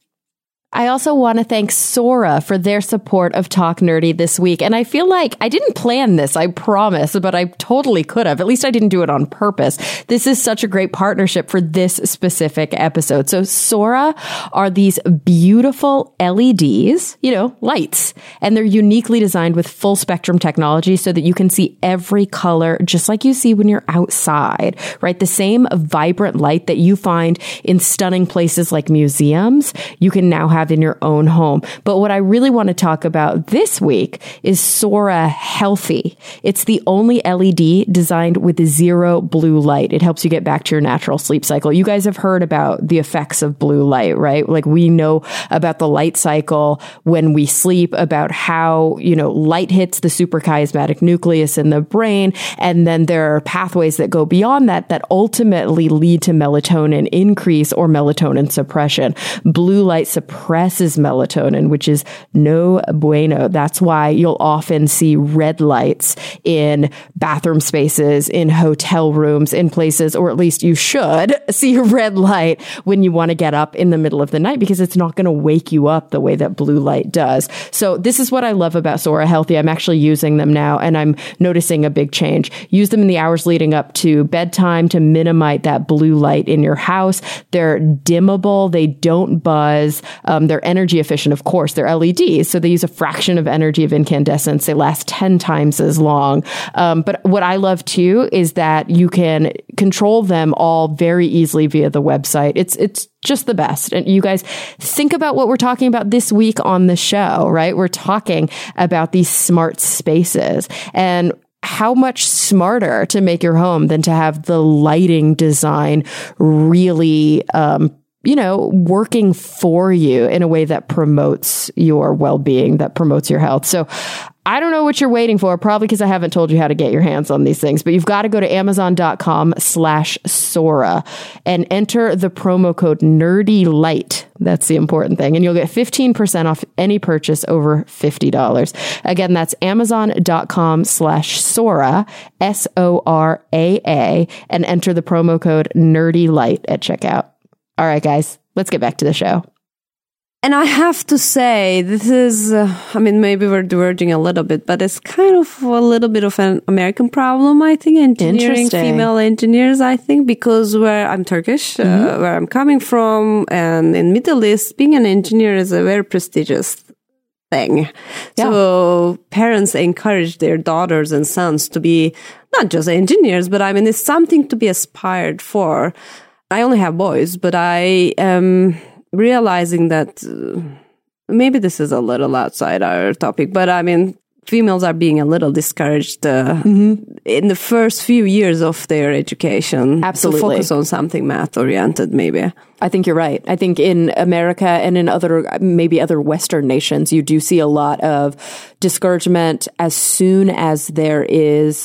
S1: I also want to thank Sora for their support of Talk Nerdy this week. And I feel like I didn't plan this, I promise, but I totally could have. At least I didn't do it on purpose. This is such a great partnership for this specific episode. So Sora are these beautiful L E Ds, you know, lights, and they're uniquely designed with full spectrum technology so that you can see every color just like you see when you're outside, right? The same vibrant light that you find in stunning places like museums, you can now have in your own home. But what I really want to talk about this week is Sora Healthy. It's the only L E D designed with zero blue light. It helps you get back to your natural sleep cycle. You guys have heard about the effects of blue light, right? Like we know about the light cycle when we sleep, about how, you know, light hits the suprachiasmatic nucleus in the brain. And then there are pathways that go beyond that that ultimately lead to melatonin increase or melatonin suppression. Blue light suppression suppresses melatonin, which is no bueno. That's why you'll often see red lights in bathroom spaces, in hotel rooms, in places, or at least you should see a red light when you want to get up in the middle of the night, because it's not going to wake you up the way that blue light does. So this is what I love about Sora Healthy. I'm actually using them now and I'm noticing a big change. Use them in the hours leading up to bedtime to minimize that blue light in your house. They're dimmable. They don't buzz. Um, they're energy efficient, of course. They're L E Ds, so they use a fraction of energy of incandescence. They last ten times as long. Um, but what I love too is that you can control them all very easily via the website. It's it's just the best. And you guys think about what we're talking about this week on the show, right? We're talking about these smart spaces, and how much smarter to make your home than to have the lighting design really, um, you know, working for you in a way that promotes your well-being, that promotes your health. So I don't know what you're waiting for, probably because I haven't told you how to get your hands on these things, but you've got to go to amazon.com slash Sora and enter the promo code NERDYLIGHT. That's the important thing. And you'll get fifteen percent off any purchase over fifty dollars. Again, that's amazon.com slash Sora, S O R A A, and enter the promo code NERDYLIGHT at checkout. All right, guys, let's get back to the show.
S2: And I have to say, this is, uh, I mean, maybe we're diverging a little bit, but it's kind of a little bit of an American problem, I think, engineering female engineers, I think, because where I'm Turkish, mm-hmm. uh, where I'm coming from, and in Middle East, being an engineer is a very prestigious thing. Yeah. So parents encourage their daughters and sons to be not just engineers, but I mean, it's something to be aspired for. I only have boys, but I am realizing that uh, maybe this is a little outside our topic, but I mean, females are being a little discouraged uh, mm-hmm. in the first few years of their education.
S1: Absolutely.
S2: To focus on something math-oriented, maybe.
S1: I think you're right. I think in America and in other, maybe other Western nations, you do see a lot of discouragement as soon as there is...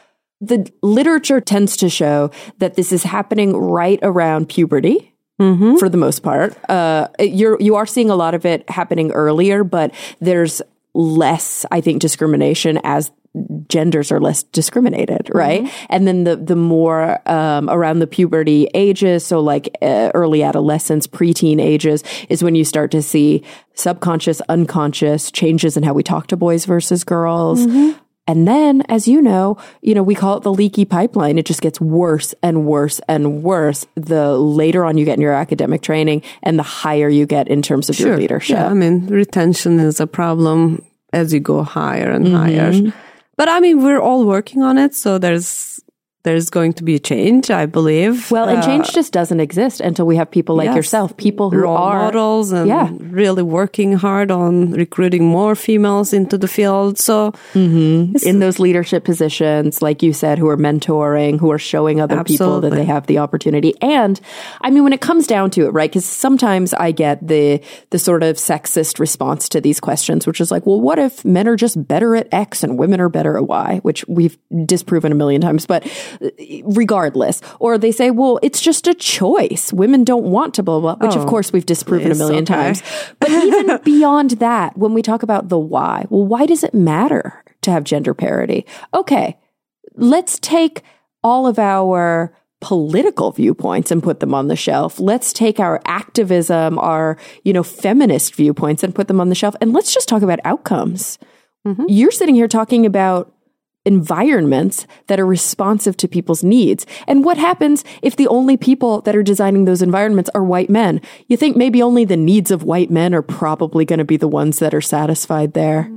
S1: The literature tends to show that this is happening right around puberty. Mm-hmm. For the most part, uh, you're you are seeing a lot of it happening earlier, but there's less, I think, discrimination as genders are less discriminated, right? Mm-hmm. And then the the more um, around the puberty ages, so like uh, early adolescence, preteen ages, is when you start to see subconscious, unconscious changes in how we talk to boys versus girls. Mm-hmm. And then, as you know, you know, we call it the leaky pipeline. It just gets worse and worse and worse the later on you get in your academic training and the higher you get in terms of
S2: sure.
S1: your leadership.
S2: Yeah, I mean, retention is a problem as you go higher and mm-hmm. higher. But I mean, we're all working on it. So there's there's going to be a change, I believe.
S1: Well, and
S2: uh,
S1: change just doesn't exist until we have people like
S2: yes,
S1: yourself, people who
S2: role
S1: are
S2: models and
S1: yeah.
S2: really working hard on recruiting more females into the field. So
S1: mm-hmm. in those leadership positions, like you said, who are mentoring, who are showing other
S2: absolutely.
S1: people that they have the opportunity. And I mean, when it comes down to it, right? Because sometimes I get the the sort of sexist response to these questions, which is like, well, what if men are just better at X and women are better at Y, which we've disproven a million times. But regardless, or they say, well, it's just a choice. Women don't want to blah, blah, which
S2: oh,
S1: of course we've disproven a million
S2: okay.
S1: times. But even beyond that, when we talk about the why, well, why does it matter to have gender parity? Okay, let's take all of our political viewpoints and put them on the shelf. Let's take our activism, our, you know, feminist viewpoints and put them on the shelf. And let's just talk about outcomes. Mm-hmm. You're sitting here talking about environments that are responsive to people's needs. And what happens if the only people that are designing those environments are white men? You think maybe only the needs of white men are probably going to be the ones that are satisfied there?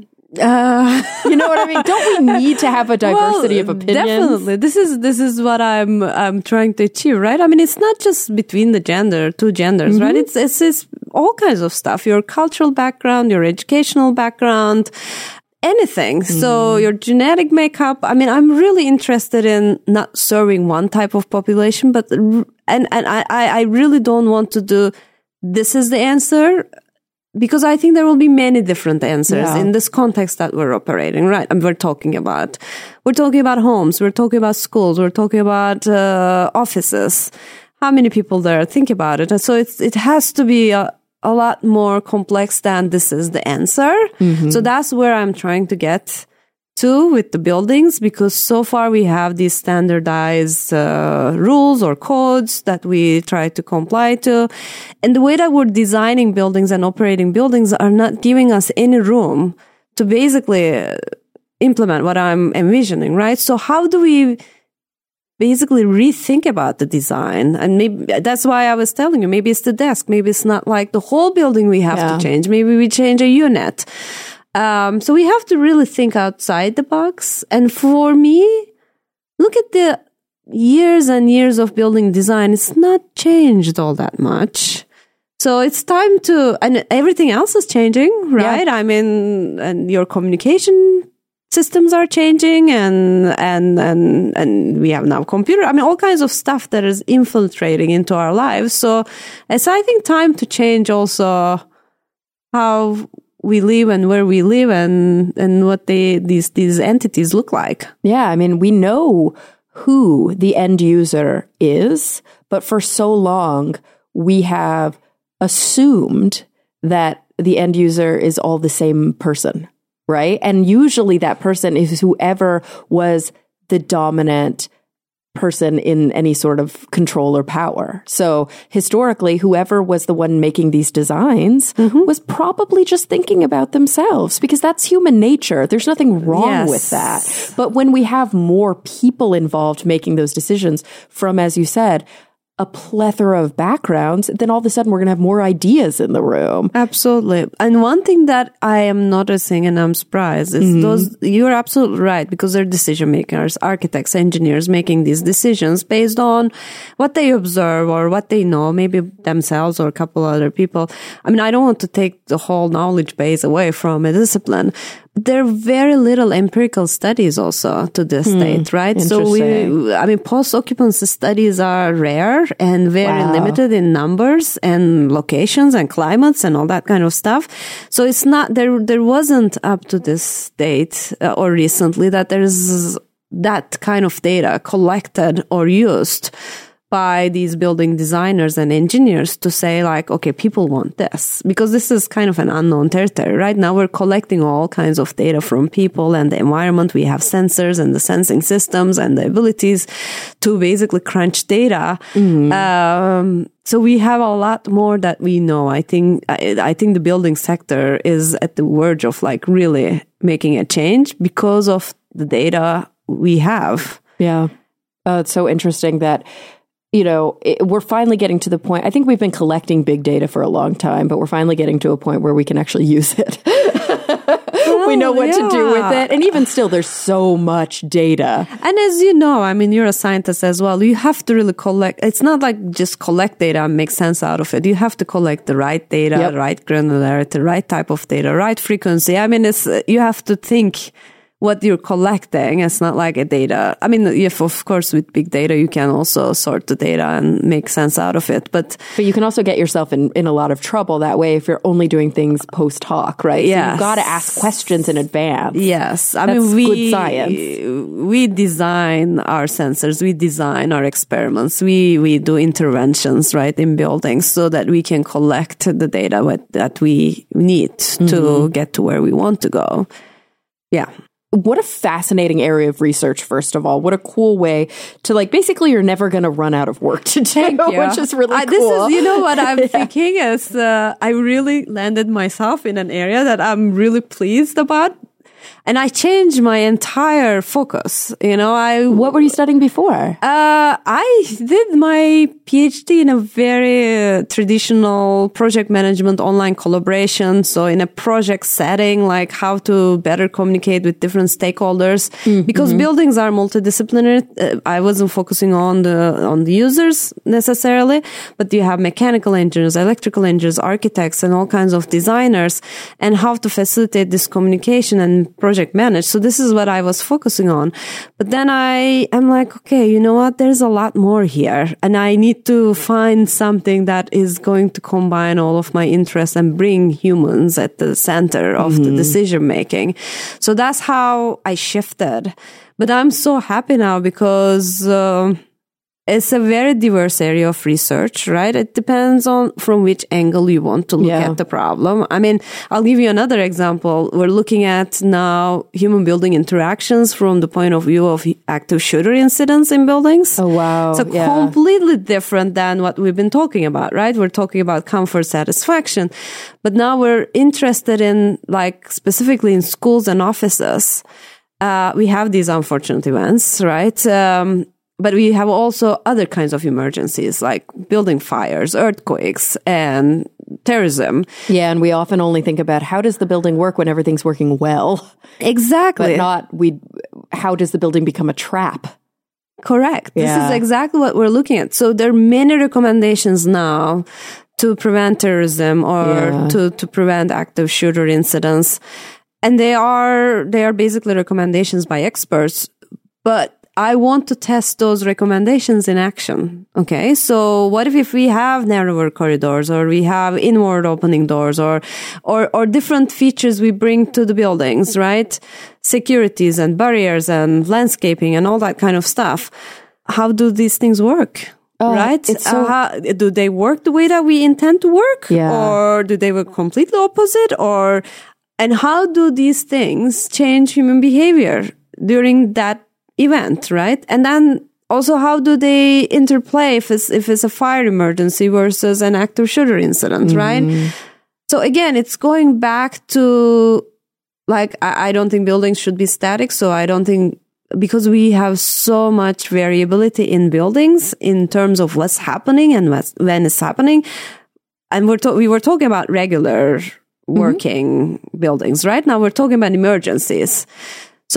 S1: Uh, you know what I mean? Don't we need to have a diversity
S2: well,
S1: of opinions?
S2: Definitely. This is this is what I'm I'm trying to achieve, right? I mean, it's not just between the gender, two genders, mm-hmm. right? It's, it's it's all kinds of stuff. Your cultural background, your educational background, anything. Mm-hmm. So your genetic makeup. I mean, I'm really interested in not serving one type of population, but and and I I really don't want to do this is the answer. Because I think there will be many different answers yeah. in this context that we're operating, right? And we're talking about, we're talking about homes, we're talking about schools, we're talking about uh, offices. How many people there? Think about it. And so it's, it has to be a, a lot more complex than this is the answer. Mm-hmm. So that's where I'm trying to get to with the buildings, because so far we have these standardized uh, rules or codes that we try to comply to. And the way that we're designing buildings and operating buildings are not giving us any room to basically implement what I'm envisioning, right? So how do we basically rethink about the design? And maybe that's why I was telling you, maybe it's the desk. Maybe it's not like the whole building we have yeah. to change. Maybe we change a unit. Um, so we have to really think outside the box. And for me, look at the years and years of building design. It's not changed all that much. So it's time to, and everything else is changing, right? Yeah. I mean, and your communication systems are changing, and, and, and, and we have now computer. I mean, all kinds of stuff that is infiltrating into our lives. So it's, I think, time to change also how we live and where we live and, and what they, these, these entities look like.
S1: Yeah. I mean, we know who the end user is, but for so long we have assumed that the end user is all the same person, right? And usually that person is whoever was the dominant person in any sort of control or power. So historically, whoever was the one making these designs mm-hmm. was probably just thinking about themselves, because that's human nature. There's nothing wrong
S2: yes.
S1: with that. But when we have more people involved making those decisions from, as you said, a plethora of backgrounds, then all of a sudden we're going to have more ideas in the room.
S2: Absolutely. And one thing that I am noticing, and I'm surprised, is mm-hmm. those, you're absolutely right, because they're decision makers, architects, engineers making these decisions based on what they observe or what they know, maybe themselves or a couple other people. I mean, I don't want to take the whole knowledge base away from a discipline, there are very little empirical studies also to this hmm, date, right? So we, I mean, post-occupancy studies are rare and very wow. limited in numbers and locations and climates and all that kind of stuff. So it's not, there, there wasn't up to this date uh, or recently that there's that kind of data collected or used by these building designers and engineers to say like, okay, people want this, because this is kind of an unknown territory. Right now we're collecting all kinds of data from people and the environment. We have sensors and the sensing systems and the abilities to basically crunch data. Mm-hmm. Um, so we have a lot more that we know. I think, I, I think the building sector is at the verge of like really making a change because of the data we have.
S1: Yeah. Uh, it's so interesting that, you know, it, we're finally getting to the point. I think we've been collecting big data for a long time, but we're finally getting to a point where we can actually use it. We know what yeah. to do with it. And even still, there's so much data.
S2: And as you know, I mean, you're a scientist as well. You have to really collect. It's not like just collect data and make sense out of it. You have to collect the right data, yep. right granularity, right type of data, right frequency. I mean, it's, you have to think what you're collecting. It's not like a data. I mean, if of course with big data, you can also sort the data and make sense out of it. But
S1: but you can also get yourself in, in a lot of trouble that way if you're only doing things post hoc, right?
S2: Yes.
S1: So you've got to ask questions in advance.
S2: Yes. I
S1: That's
S2: mean, we,
S1: good science.
S2: We design our sensors. We design our experiments. We, we do interventions, right, in buildings so that we can collect the data with, that we need mm-hmm. to get to where we want to go. Yeah.
S1: What a fascinating area of research, first of all. What a cool way to, like, basically you're never going to run out of work to do, which is really
S2: uh,
S1: cool.
S2: This is, you know what I'm yeah. thinking is uh, I really landed myself in an area that I'm really pleased about. And I changed my entire focus. You know, I.
S1: What were you studying before?
S2: Uh, I did my PhD in a very uh, traditional project management online collaboration. So in a project setting, like how to better communicate with different stakeholders, mm-hmm. because buildings are multidisciplinary. Uh, I wasn't focusing on the, on the users necessarily, but you have mechanical engineers, electrical engineers, architects, and all kinds of designers, and how to facilitate this communication and project manage. So this is what I was focusing on. But then I am like, okay, you know what? There's a lot more here. And I need to find something that is going to combine all of my interests and bring humans at the center of mm-hmm. the decision making. So that's how I shifted. But I'm so happy now because uh, it's a very diverse area of research, right? It depends on from which angle you want to look yeah. at the problem. I mean, I'll give you another example. We're looking at now human building interactions from the point of view of active shooter incidents in buildings.
S1: Oh, wow.
S2: So
S1: yeah.
S2: completely different than what we've been talking about, right? We're talking about comfort, satisfaction. But now we're interested in, like, specifically in schools and offices. Uh, we have these unfortunate events, right? Um, But we have also other kinds of emergencies like building fires, earthquakes, and terrorism.
S1: Yeah, and we often only think about how does the building work when everything's working well.
S2: Exactly.
S1: But not we. How does the building become a trap?
S2: Correct.
S1: Yeah.
S2: This is exactly what we're looking at. So there are many recommendations now to prevent terrorism or yeah. to, to prevent active shooter incidents. And they are they are basically recommendations by experts, but I want to test those recommendations in action. Okay. So what if, if we have narrower corridors or we have inward opening doors or, or, or different features we bring to the buildings, right? Securities and barriers and landscaping and all that kind of stuff. How do these things work?
S1: Oh,
S2: right?
S1: It's so,
S2: uh, how, do they work the way that we intend to work?
S1: Yeah.
S2: Or do they work completely opposite? Or, and how do these things change human behavior during that event, right? And then also, how do they interplay if it's, if it's a fire emergency versus an active shooter incident, mm-hmm. right? So again, it's going back to, like, I, I don't think buildings should be static. So I don't think, because we have so much variability in buildings in terms of what's happening and what's, when it's happening. And we're to, we were talking about regular working mm-hmm. buildings, right? Now we're talking about emergencies. So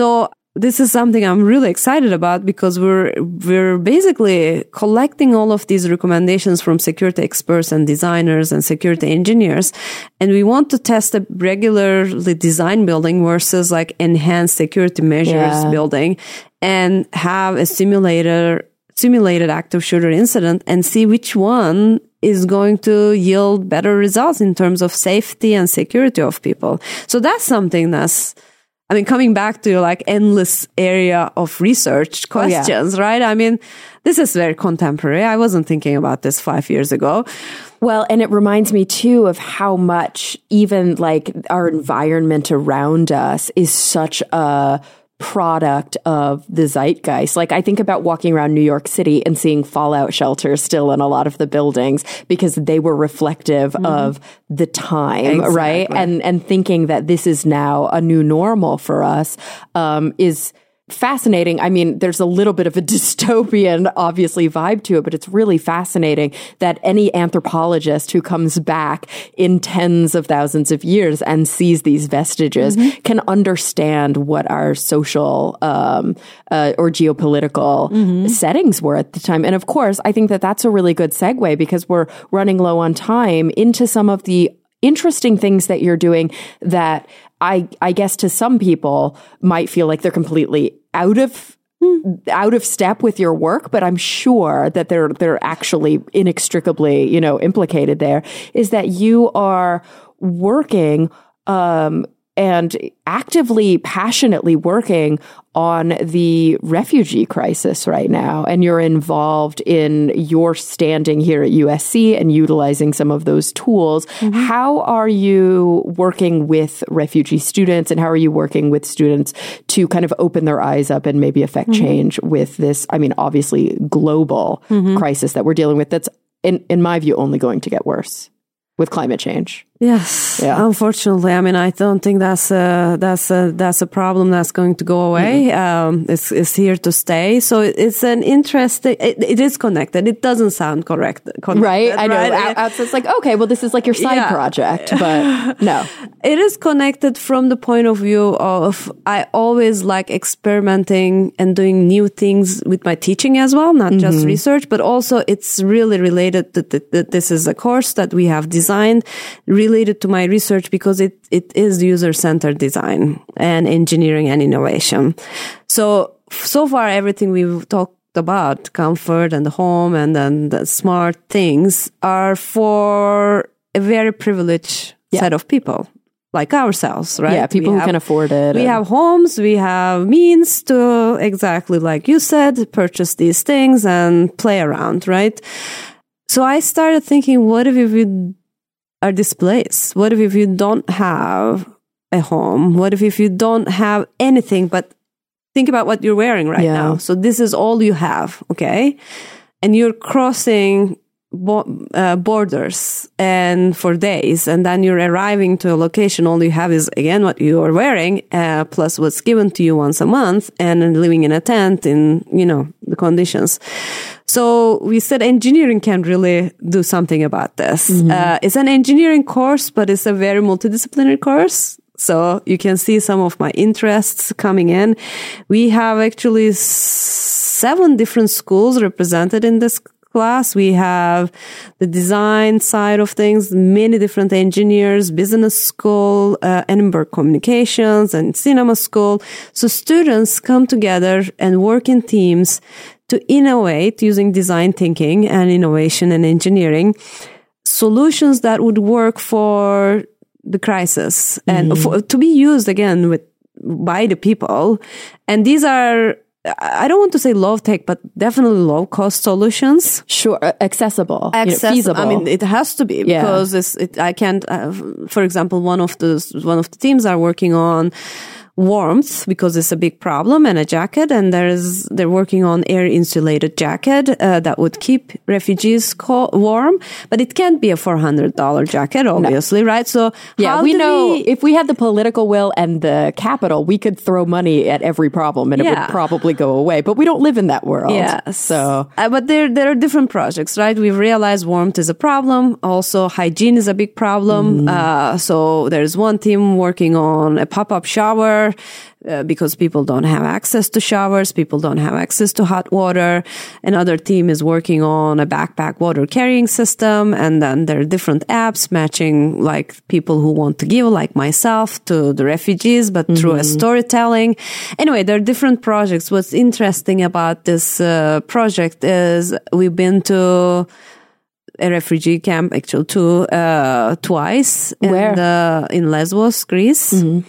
S2: this is something I'm really excited about because we're we're basically collecting all of these recommendations from security experts and designers and security engineers, and we want to test a regularly designed building versus like enhanced security measures
S1: Yeah.
S2: building, and have a simulator simulated active shooter incident and see which one is going to yield better results in terms of safety and security of people. So that's something that's, I mean, coming back to like endless area of research questions, oh, yeah. right? I mean, this is very contemporary. I wasn't thinking about this five years ago.
S1: Well, and it reminds me too of how much even like our environment around us is such a product of the zeitgeist. Like I think about walking around New York City and seeing fallout shelters still in a lot of the buildings because they were reflective mm-hmm. of the time, exactly. right? And and thinking that this is now a new normal for us um, is fascinating. I mean, there's a little bit of a dystopian, obviously, vibe to it, but it's really fascinating that any anthropologist who comes back in tens of thousands of years and sees these vestiges mm-hmm. can understand what our social um, uh, or geopolitical mm-hmm. settings were at the time. And of course, I think that that's a really good segue because we're running low on time into some of the interesting things that you're doing that I, I guess to some people might feel like they're completely out of out of step with your work, but I'm sure that they're they're actually inextricably, you know, implicated there. Is that you are working um, and actively, passionately working on the refugee crisis right now, and you're involved in your standing here at U S C and utilizing some of those tools. Mm-hmm. How are you working with refugee students, and how are you working with students to kind of open their eyes up and maybe affect mm-hmm. change with this, I mean, obviously global mm-hmm. crisis that we're dealing with that's, in, in my view, only going to get worse with climate change?
S2: Yes,
S1: yeah.
S2: Unfortunately, I mean, I don't think that's a that's a that's a problem that's going to go away. Mm-hmm. Um, it's it's here to stay. So it, it's an interesting. It, it is connected. It doesn't sound correct, connected,
S1: right? I know.
S2: Right?
S1: Out, out, it's like okay, well, this is like your side yeah. project, but no,
S2: it is connected from the point of view of I always like experimenting and doing new things with my teaching as well, not mm-hmm. just research, but also it's really related to that. Th- this is a course that we have designed. Really related to my research because it, it is user-centered design and engineering and innovation. So, so far everything we've talked about, comfort and the home and then the smart things are for a very privileged yeah. set of people. Like ourselves, right?
S1: Yeah, people
S2: we
S1: who
S2: have,
S1: can afford it.
S2: We
S1: and...
S2: have homes, we have means to, exactly like you said, purchase these things and play around, right? So I started thinking, what if we are displaced? What if, if you don't have a home? What if, if you don't have anything but think about what you're wearing right yeah. now? So this is all you have, okay? And you're crossing bo- uh, borders and for days, and then you're arriving to a location. All you have is, again, what you are wearing, uh, plus what's given to you once a month, and living in a tent in, you know, the conditions. So we said engineering can really do something about this. Mm-hmm. Uh, it's an engineering course, but it's a very multidisciplinary course. So you can see some of my interests coming in. We have actually seven different schools represented in this class. We have the design side of things, many different engineers, business school, uh, Edinburgh Communications and cinema school. So students come together and work in teams to innovate using design thinking and innovation and engineering solutions that would work for the crisis and mm-hmm. for, to be used again with by the people. And these are, I don't want to say low tech, but definitely low cost solutions.
S1: Sure, accessible,
S2: Access-
S1: you know, feasible.
S2: I mean, it has to be
S1: yeah.
S2: because it's, it, I can't. Uh, for example, one of the one of the teams are working on warmth because it's a big problem, and a jacket, and there's they're working on air insulated jacket uh, that would keep refugees co- warm, but it can't be a four hundred dollars jacket, obviously, no. right? So
S1: yeah, we know we, if we had the political will and the capital, we could throw money at every problem and it yeah. would probably go away, but we don't live in that world.
S2: Yes.
S1: So
S2: uh, but there there are different projects, right? We've realized warmth is a problem. Also, hygiene is a big problem. Mm. Uh, so there's one team working on a pop-up shower shower uh, because people don't have access to showers, people don't have access to hot water. Another team is working on a backpack water carrying system, and then there are different apps matching like people who want to give, like myself, to the refugees, but mm-hmm. through a storytelling. Anyway, there are different projects. What's interesting about this uh, project is we've been to a refugee camp, actually two, uh, twice.
S1: Where?
S2: In, the, in Lesbos, Greece. Mm-hmm.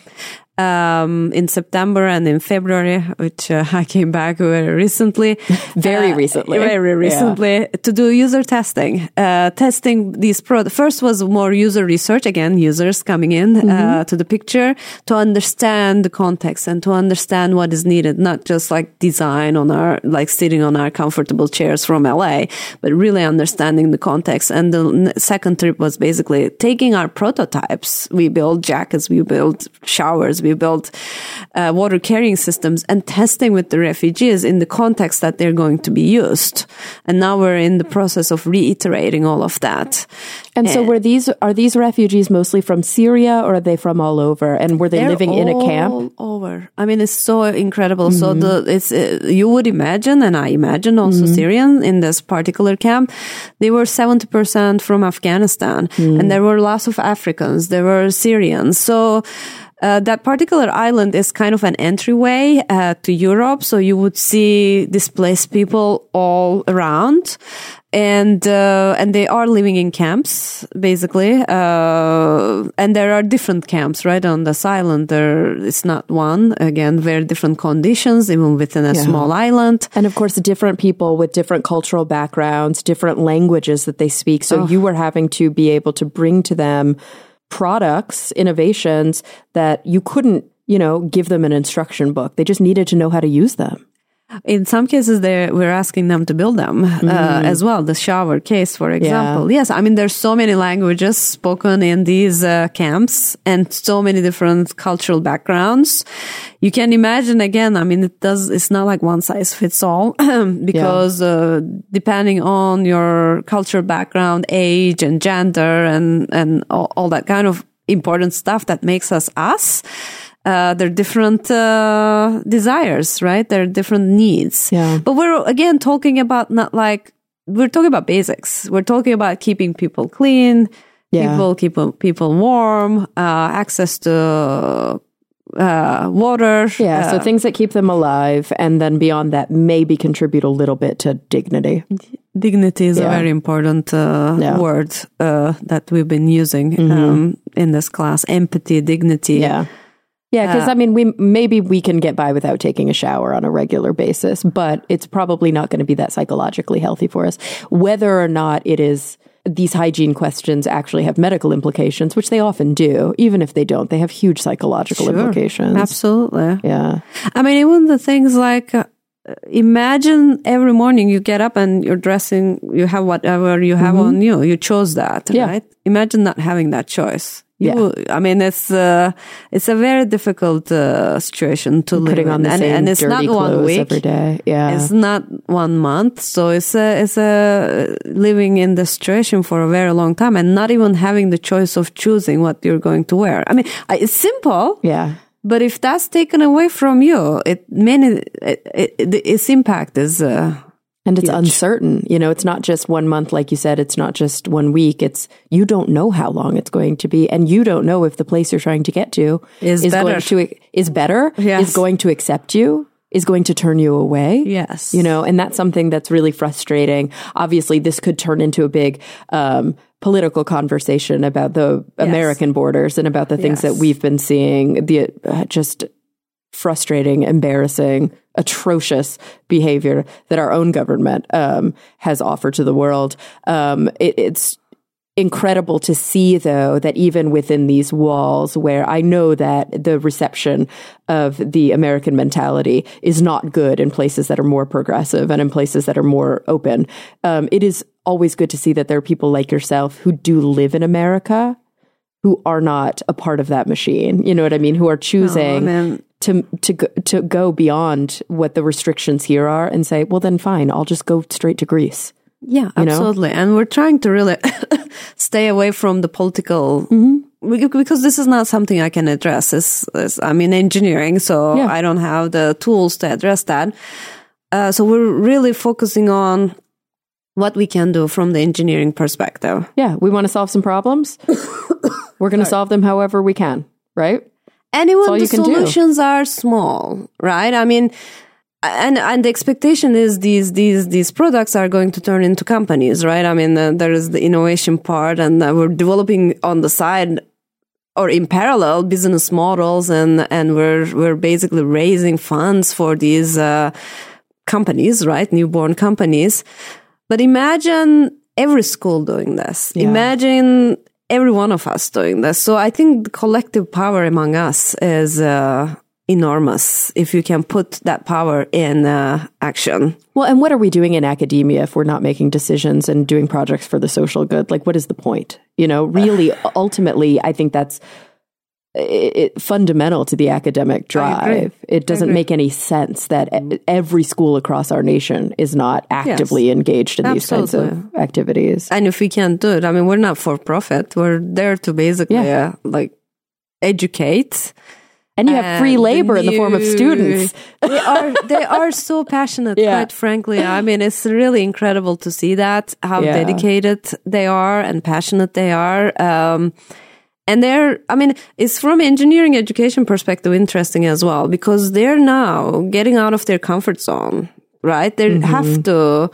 S2: Um, in September and in February, which uh, I came back very recently.
S1: Very
S2: uh,
S1: recently.
S2: Very recently yeah. to do user testing. Uh, testing these pro, first was more user research, again, users coming in, mm-hmm. uh, to the picture to understand the context and to understand what is needed, not just like design on our, like sitting on our comfortable chairs from L A, but really understanding the context. And the second trip was basically taking our prototypes. We built jackets, we built showers, we built uh, water carrying systems and testing with the refugees in the context that they're going to be used. And now we're in the process of reiterating all of that.
S1: And, and so were these, are these refugees mostly from Syria, or are they from all over? And were they living in a camp?
S2: All over. I mean, it's so incredible. Mm-hmm. So the, it's, uh, you would imagine, and I imagine also mm-hmm. Syrian in this particular camp, they were seventy percent from Afghanistan. Mm-hmm. And there were lots of Africans. There were Syrians. So, Uh, that particular island is kind of an entryway uh, to Europe, so you would see displaced people all around, and uh, and they are living in camps basically, uh, and there are different camps right on this island. There, it's not one. Again, very different conditions, even within a yeah. small island,
S1: and of course, different people with different cultural backgrounds, different languages that they speak. So oh. you were having to be able to bring to them products, innovations that you couldn't, you know, give them an instruction book. They just needed to know how to use them.
S2: In some cases, they we're asking them to build them mm-hmm. uh, as well. The shower case, for example. Yeah. Yes, I mean, there's so many languages spoken in these uh, camps and so many different cultural backgrounds. You can imagine, again, I mean, it does, it's not like one size fits all because yeah. uh, depending on your cultural background, age and gender and, and all, all that kind of important stuff that makes us us, Uh, there are different uh, desires, right? There are different needs.
S1: Yeah.
S2: But we're, again, talking about not like, we're talking about basics. We're talking about keeping people clean, yeah. people keep people warm, uh, access to uh, water.
S1: Yeah,
S2: uh,
S1: so things that keep them alive, and then beyond that, maybe contribute a little bit to dignity.
S2: Dignity is yeah. a very important uh, yeah. word uh, that we've been using mm-hmm. um, in this class. Empathy, dignity.
S1: Yeah. Yeah, because, uh, I mean, we maybe we can get by without taking a shower on a regular basis, but it's probably not going to be that psychologically healthy for us. Whether or not it is, these hygiene questions actually have medical implications, which they often do. Even if they don't, they have huge psychological sure, implications.
S2: Absolutely.
S1: Yeah.
S2: I mean, even the things like, uh, imagine every morning you get up and you're dressing, you have whatever you have mm-hmm. on you. You chose that, yeah. right? Imagine not having that choice. You, yeah. I mean, it's uh, it's a very difficult uh, situation to
S1: Putting
S2: live
S1: on
S2: in,
S1: the
S2: and,
S1: same
S2: and it's
S1: dirty
S2: not one week
S1: every day. Yeah,
S2: it's not one month. So it's a it's a living in the situation for a very long time, and not even having the choice of choosing what you're going to wear. I mean, it's simple.
S1: Yeah.
S2: But if that's taken away from you, it many it, it, its impact is. Uh,
S1: And it's
S2: Huge.
S1: uncertain. You know, it's not just one month, like you said, it's not just one week. It's, you don't know how long it's going to be. And you don't know if the place you're trying to get to
S2: is,
S1: is
S2: better.
S1: going to, is better,
S2: yes.
S1: is going to accept you, is going to turn you away.
S2: Yes.
S1: You know, and that's something that's really frustrating. Obviously, this could turn into a big, um, political conversation about the yes. American borders and about the things yes. that we've been seeing, the uh, just frustrating, embarrassing, atrocious behavior that our own government um, has offered to the world. Um, it, it's incredible to see, though, that even within these walls, where I know that the reception of the American mentality is not good in places that are more progressive and in places that are more open, um, it is always good to see that there are people like yourself who do live in America, who are not a part of that machine. You know what I mean? Who are choosing...
S2: Oh,
S1: to to go, to go beyond what the restrictions here are and say, well, then fine, I'll just go straight to Greece.
S2: Yeah, absolutely. You know? And we're trying to really stay away from the political mm-hmm. because this is not something I can address. It's, it's, I'm in engineering, so
S1: Yeah.
S2: I don't have the tools to address that. Uh, so we're really focusing on what we can do from the engineering perspective.
S1: Yeah, we want to solve some problems. We're going to solve them however we can, right?
S2: And even
S1: all
S2: the
S1: you can do.
S2: solutions are small, right? I mean, and and the expectation is these these these products are going to turn into companies, right? I mean, uh, there is the innovation part, and uh, we're developing on the side or in parallel business models, and and we're we're basically raising funds for these uh, companies, right? Newborn companies. But imagine every school doing this.
S1: Yeah.
S2: Imagine every one of us doing this. So I think the collective power among us is uh, enormous if you can put that power in uh, action.
S1: Well, and what are we doing in academia if we're not making decisions and doing projects for the social good? Like, what is the point? You know, really, ultimately, I think that's it, it, fundamental to the academic drive. It doesn't make any sense that e- every school across our nation is not actively
S2: Yes.
S1: engaged in these kinds of
S2: Absolutely.
S1: activities.
S2: And if we can't do it, I mean, we're not for profit. We're there to basically
S1: Yeah.
S2: uh, like educate.
S1: And you have free
S2: And
S1: labor in the form of
S2: you-
S1: students.
S2: They are they are so passionate,
S1: Yeah.
S2: quite frankly. I mean, it's really incredible to see that, how
S1: Yeah.
S2: dedicated they are and passionate they are. Um, and they're, I mean, it's from engineering education perspective interesting as well, because they're now getting out of their comfort zone, right? They
S1: Mm-hmm.
S2: have to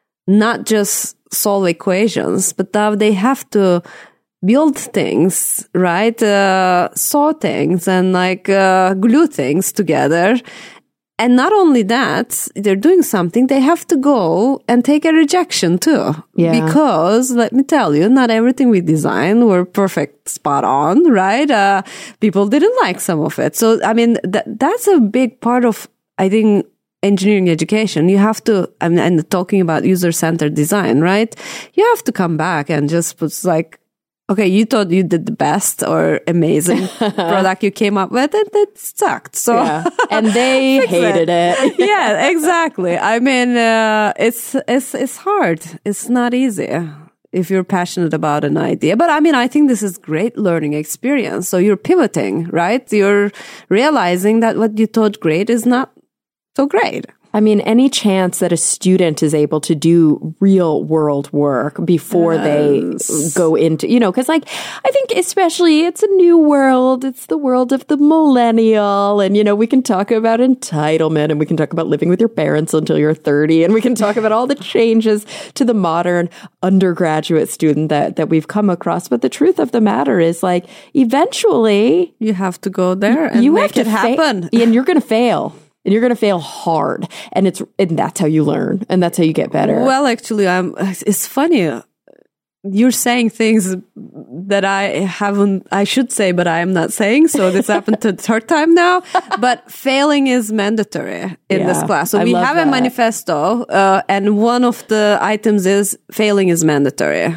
S2: not just solve equations, but now they have to build things, right? Uh, saw things and like uh, glue things together. And not only that, they're doing something, they have to go and take a rejection too.
S1: Yeah.
S2: Because let me tell you, not everything we design were perfect, spot on, right? Uh, people didn't like some of it. So, I mean, that that's a big part of, I think, engineering education. You have to, I mean, and talking about user-centered design, right? You have to come back and just put like, okay, you thought you did the best or amazing product you came up with, and it sucked. So,
S1: Yeah. And they
S2: Fix
S1: hated it.
S2: yeah, exactly. I mean, uh, it's it's it's hard. It's not easy if you're passionate about an idea. But I mean, I think this is great learning experience. So you're pivoting, right? You're realizing that what you thought great is not so great.
S1: I mean, any chance that a student is able to do real world work before
S2: Yes.
S1: they go into, you know, because like, I think especially it's a new world. It's the world of the millennial. And, you know, we can talk about entitlement, and we can talk about living with your parents until you're thirty. And we can talk about all the changes to the modern undergraduate student that, that we've come across. But the truth of the matter is, like, eventually
S2: You have to go there and
S1: you
S2: make
S1: have to
S2: it happen.
S1: fa- and you're going to fail. And you're going to fail hard, and it's and that's how you learn, and that's how you get better.
S2: Well, actually, I'm. It's funny. You're saying things that I haven't. I should say, but I am not saying. So this happened to the third time now. But failing is mandatory in
S1: Yeah,
S2: this class. So
S1: I
S2: we
S1: love
S2: have
S1: that.
S2: a manifesto, uh, and one of the items is failing is mandatory.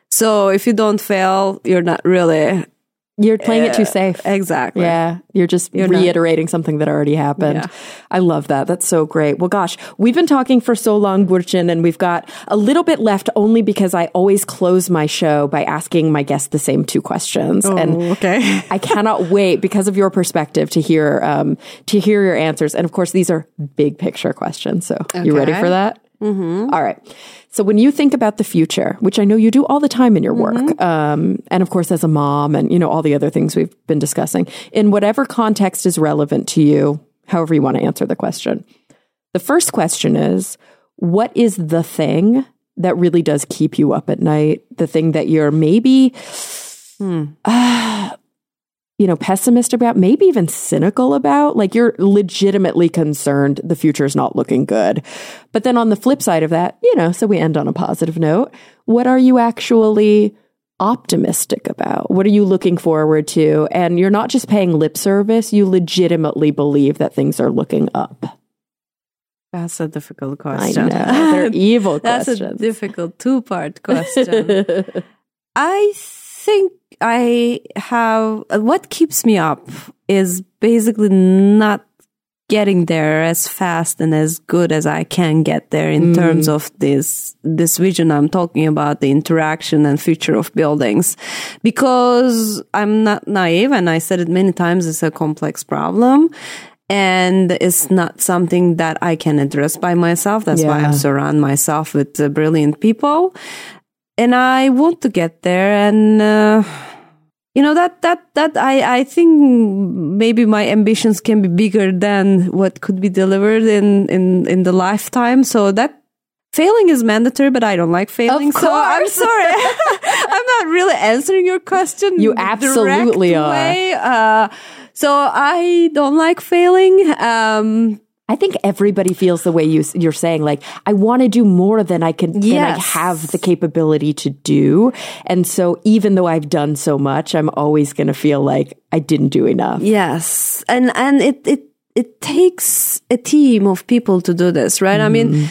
S2: So if you don't fail, you're not really.
S1: You're playing it too safe.
S2: Exactly.
S1: Yeah, you're just
S2: You're not-
S1: reiterating something that already happened.
S2: Yeah.
S1: I love that. That's so great. Well, gosh, we've been talking for so long, Burçin, and we've got a little bit left only because I always close my show by asking my guests the same two questions.
S2: Oh,
S1: and
S2: okay.
S1: I cannot wait, because of your perspective, to hear um, to hear your answers. And of course, these are big picture questions. So you ready
S2: Okay.
S1: for that? Mm-hmm. All right. So when you think about the future, which I know you do all the time in your work,
S2: Mm-hmm.
S1: um, and of course as a mom, and you know all the other things we've been discussing, in whatever context is relevant to you, however you want to answer the question. The first question is, what is the thing that really does keep you up at night? The thing that you're maybe
S2: Hmm.
S1: uh, you know, pessimist about, maybe even cynical about, like you're legitimately concerned the future is not looking good. But then on the flip side of that, you know, so we end on a positive note. What are you actually optimistic about? What are you looking forward to? And you're not just paying lip service, you legitimately believe that things are looking up.
S2: That's a difficult
S1: I
S2: question.
S1: know. They're evil
S2: That's
S1: questions.
S2: a difficult two-part question. I think I have, what keeps me up is basically not getting there as fast and as good as I can get there in mm. terms of this this vision I'm talking about, the interaction and future of buildings. Because I'm not naive, and I said it many times, it's a complex problem. And it's not something that I can address by myself. That's yeah. why I surround myself with uh, brilliant people. And I want to get there. And, uh, you know, that, that, that I, I think maybe my ambitions can be bigger than what could be delivered in, in, in the lifetime. So that failing is mandatory, but I don't like failing.
S1: Of course.
S2: So I'm sorry. I'm not really answering your question.
S1: You absolutely are.
S2: Way. Uh, so I don't like failing. Um,
S1: I think everybody feels the way you, you're saying, like, I want to do more than I can,
S2: yes.
S1: than I have the capability to do. And so even though I've done so much, I'm always going to feel like I didn't do enough.
S2: Yes. And, and it, it, it takes a team of people to do this, right? Mm. I mean,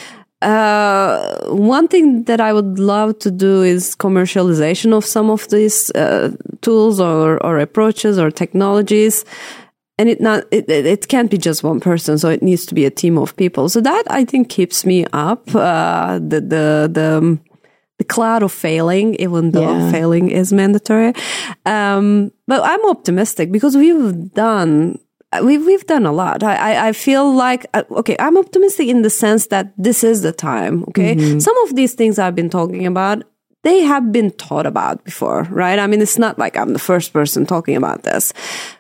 S2: uh, one thing that I would love to do is commercialization of some of these, uh, tools or, or approaches or technologies. And it not it, it can't be just one person, so it needs to be a team of people. So that, I think, keeps me up. Uh, the the the the cloud of failing, even though yeah. failing is mandatory. Um, but I'm optimistic because we've done we've we've done a lot. I I, I feel like uh, okay, I'm optimistic in the sense that this is the time. Okay, mm-hmm. Some of these things I've been talking about, they have been taught about before, right? I mean, it's not like I'm the first person talking about this.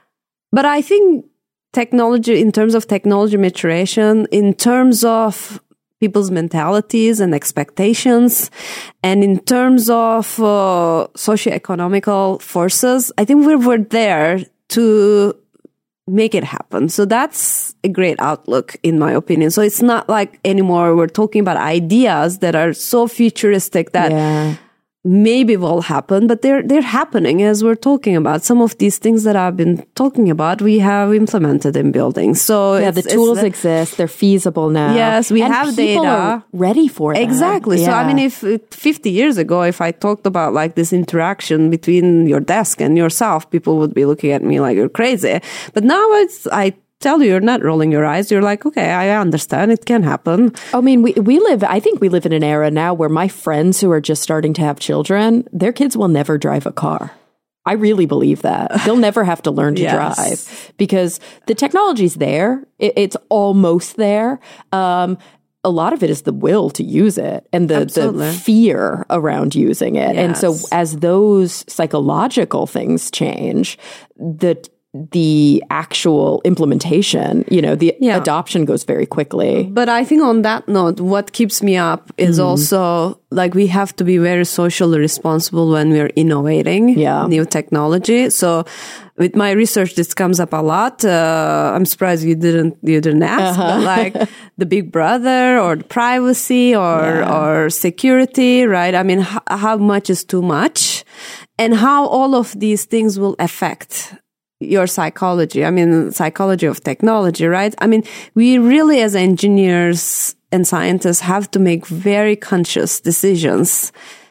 S2: But I think technology, in terms of technology maturation, in terms of people's mentalities and expectations, and in terms of uh, socio-economical forces, I think we're, we're there to make it happen. So that's a great outlook, in my opinion. So it's not like anymore we're talking about ideas that are so futuristic that... Yeah. maybe will happen, but they're they're happening as we're talking about. Some of these things that I've been talking about, we have implemented in buildings. So
S1: yeah,
S2: it's,
S1: the tools
S2: it's,
S1: exist; they're feasible now.
S2: Yes, we
S1: and
S2: have
S1: people
S2: data
S1: are ready for it.
S2: Exactly. Yeah. So I mean, if fifty years ago, if I talked about like this interaction between your desk and yourself, people would be looking at me like you're crazy. But now it's I. tell you, you're not rolling your eyes. You're like, okay, I understand. It can happen.
S1: I mean, we, we live, I think we live in an era now where my friends who are just starting to have children, their kids will never drive a car. I really believe that. They'll never have to learn to yes. drive because the technology's there. It, it's almost there. Um, a lot of it is the will to use it and the, the fear around using it. Yes. And so as those psychological things change, the the actual implementation, you know, the yeah. adoption goes very quickly.
S2: But I think on that note, what keeps me up is mm. also like we have to be very socially responsible when we're innovating yeah. new technology. So with my research, this comes up a lot. Uh, I'm surprised you didn't you didn't ask, uh-huh. but like the Big Brother or the privacy or yeah. or security, right? I mean, h- how much is too much, and how all of these things will affect your psychology. I mean, psychology of technology, right? I mean, we really as engineers and scientists have to make very conscious decisions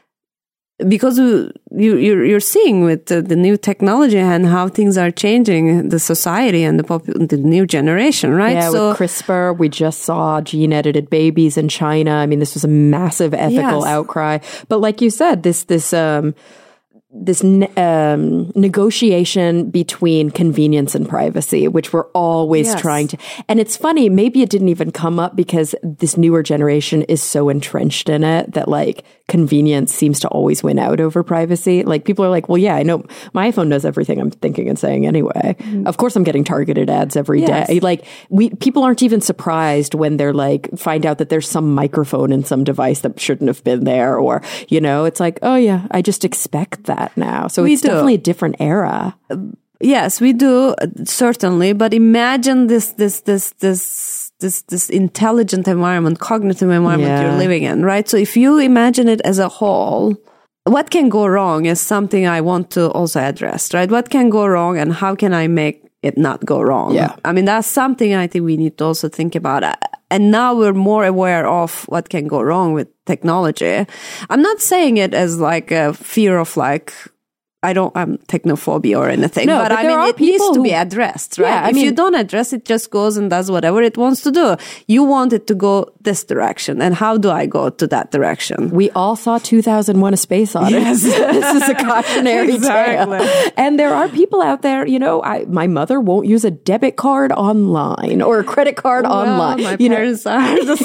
S2: because you, you're, you're seeing with the, the new technology and how things are changing the society and the, pop, the new generation, right?
S1: Yeah, so, with CRISPR, we just saw gene-edited babies in China. I mean, this was a massive ethical yes. outcry. But like you said, this, this, um, this um, negotiation between convenience and privacy, which we're always yes. trying to. And it's funny, maybe it didn't even come up because this newer generation is so entrenched in it that like convenience seems to always win out over privacy. Like people are like, well, yeah, I know my iPhone does everything I'm thinking and saying anyway. Mm-hmm. Of course, I'm getting targeted ads every yes. day. Like we, people aren't even surprised when they're like, find out that there's some microphone in some device that shouldn't have been there. Or, you know, it's like, oh yeah, I just expect that now. So we it's do. Definitely a different era.
S2: Uh, yes, we do, uh, certainly. But imagine this, this, this, this, this, this intelligent environment, cognitive environment yeah. you're living in, right? So if you imagine it as a whole, what can go wrong is something I want to also address, right? What can go wrong and how can I make it not go wrong?
S1: Yeah.
S2: I mean, that's something I think we need to also think about. And now we're more aware of what can go wrong with technology. I'm not saying it as like a fear of like, I don't, I'm technophobia or anything,
S1: No,
S2: but,
S1: but
S2: I
S1: there
S2: mean,
S1: are
S2: it needs
S1: people
S2: to
S1: who-
S2: be addressed, right?
S1: Yeah, I
S2: if
S1: mean-
S2: you don't address it, just goes and does whatever it wants to do. You want it to go this direction. And how do I go to that direction?
S1: We all saw two thousand one: A Space Odyssey.
S2: Yes.
S1: This is a cautionary
S2: Exactly.
S1: tale. And there are people out there, you know, I, my mother won't use a debit card online or a credit card
S2: Well,
S1: online.
S2: my
S1: you know,
S2: parents are the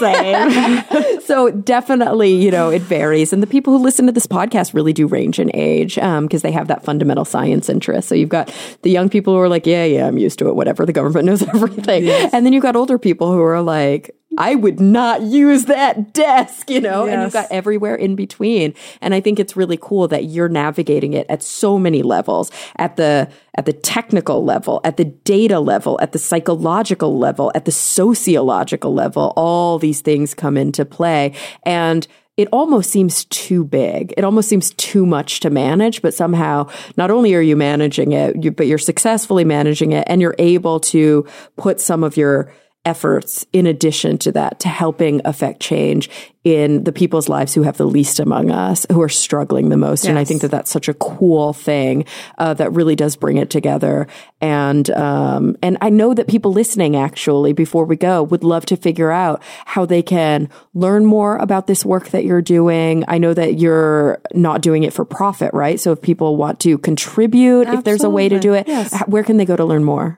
S2: same.
S1: so definitely, you know, it varies. And the people who listen to this podcast really do range in age because they have that fundamental science interest. So you've got the young people who are like, yeah, yeah, I'm used to it, whatever. The government knows everything.
S2: Yes.
S1: And then you've got older people who are like, I would not use that desk, you know, and you've
S2: Yes.
S1: got everywhere in between. And I think it's really cool that you're navigating it at so many levels, at the, at the technical level, at the data level, at the psychological level, at the sociological level. All these things come into play. And it almost seems too big. It almost seems too much to manage, but somehow not only are you managing it, you, but you're successfully managing it, and you're able to put some of your efforts in addition to that to helping affect change in the people's lives who have the least among us, who are struggling the most. Yes. And I think that that's such a cool thing uh, that really does bring it together. And um, and I know that people listening, actually, before we go, would love to figure out how they can learn more about this work that you're doing. I know that you're not doing it for profit, right? So if people want to contribute,
S2: Absolutely.
S1: if there's a way to do it,
S2: yes.
S1: where can they go to learn more?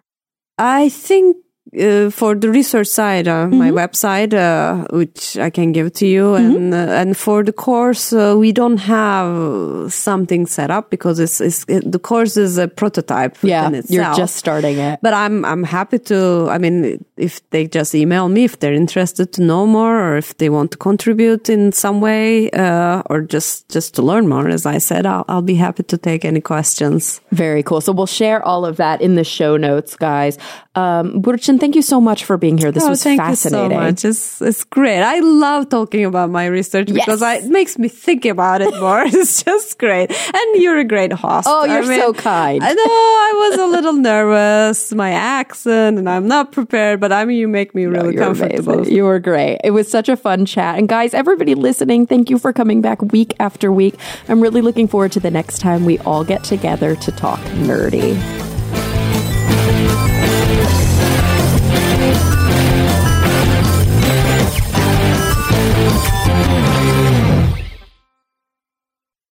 S2: I think Uh, for the research side, uh, mm-hmm. my website, uh, which I can give to you, mm-hmm. and uh, and for the course, uh, we don't have something set up because it's, it's it, the course is a prototype.
S1: Yeah,
S2: in itself.
S1: You're just starting it.
S2: But I'm I'm happy to. I mean, if they just email me if they're interested to know more, or if they want to contribute in some way, uh, or just just to learn more. As I said, I'll I'll be happy to take any questions.
S1: Very cool. So we'll share all of that in the show notes, guys. Um, Burçin, thank you so much for being here. This
S2: oh,
S1: was
S2: thank
S1: fascinating.
S2: You so much. It's, it's great. I love talking about my research
S1: yes.
S2: because I, it makes me think about it more. It's just great. And you're a great host.
S1: Oh, you're
S2: I mean,
S1: so kind.
S2: I know I was a little nervous, my accent, and I'm not prepared, but I mean, you make me really
S1: no,
S2: comfortable.
S1: Amazing. You were great. It was such a fun chat. And guys, everybody listening, thank you for coming back week after week. I'm really looking forward to the next time we all get together to talk nerdy.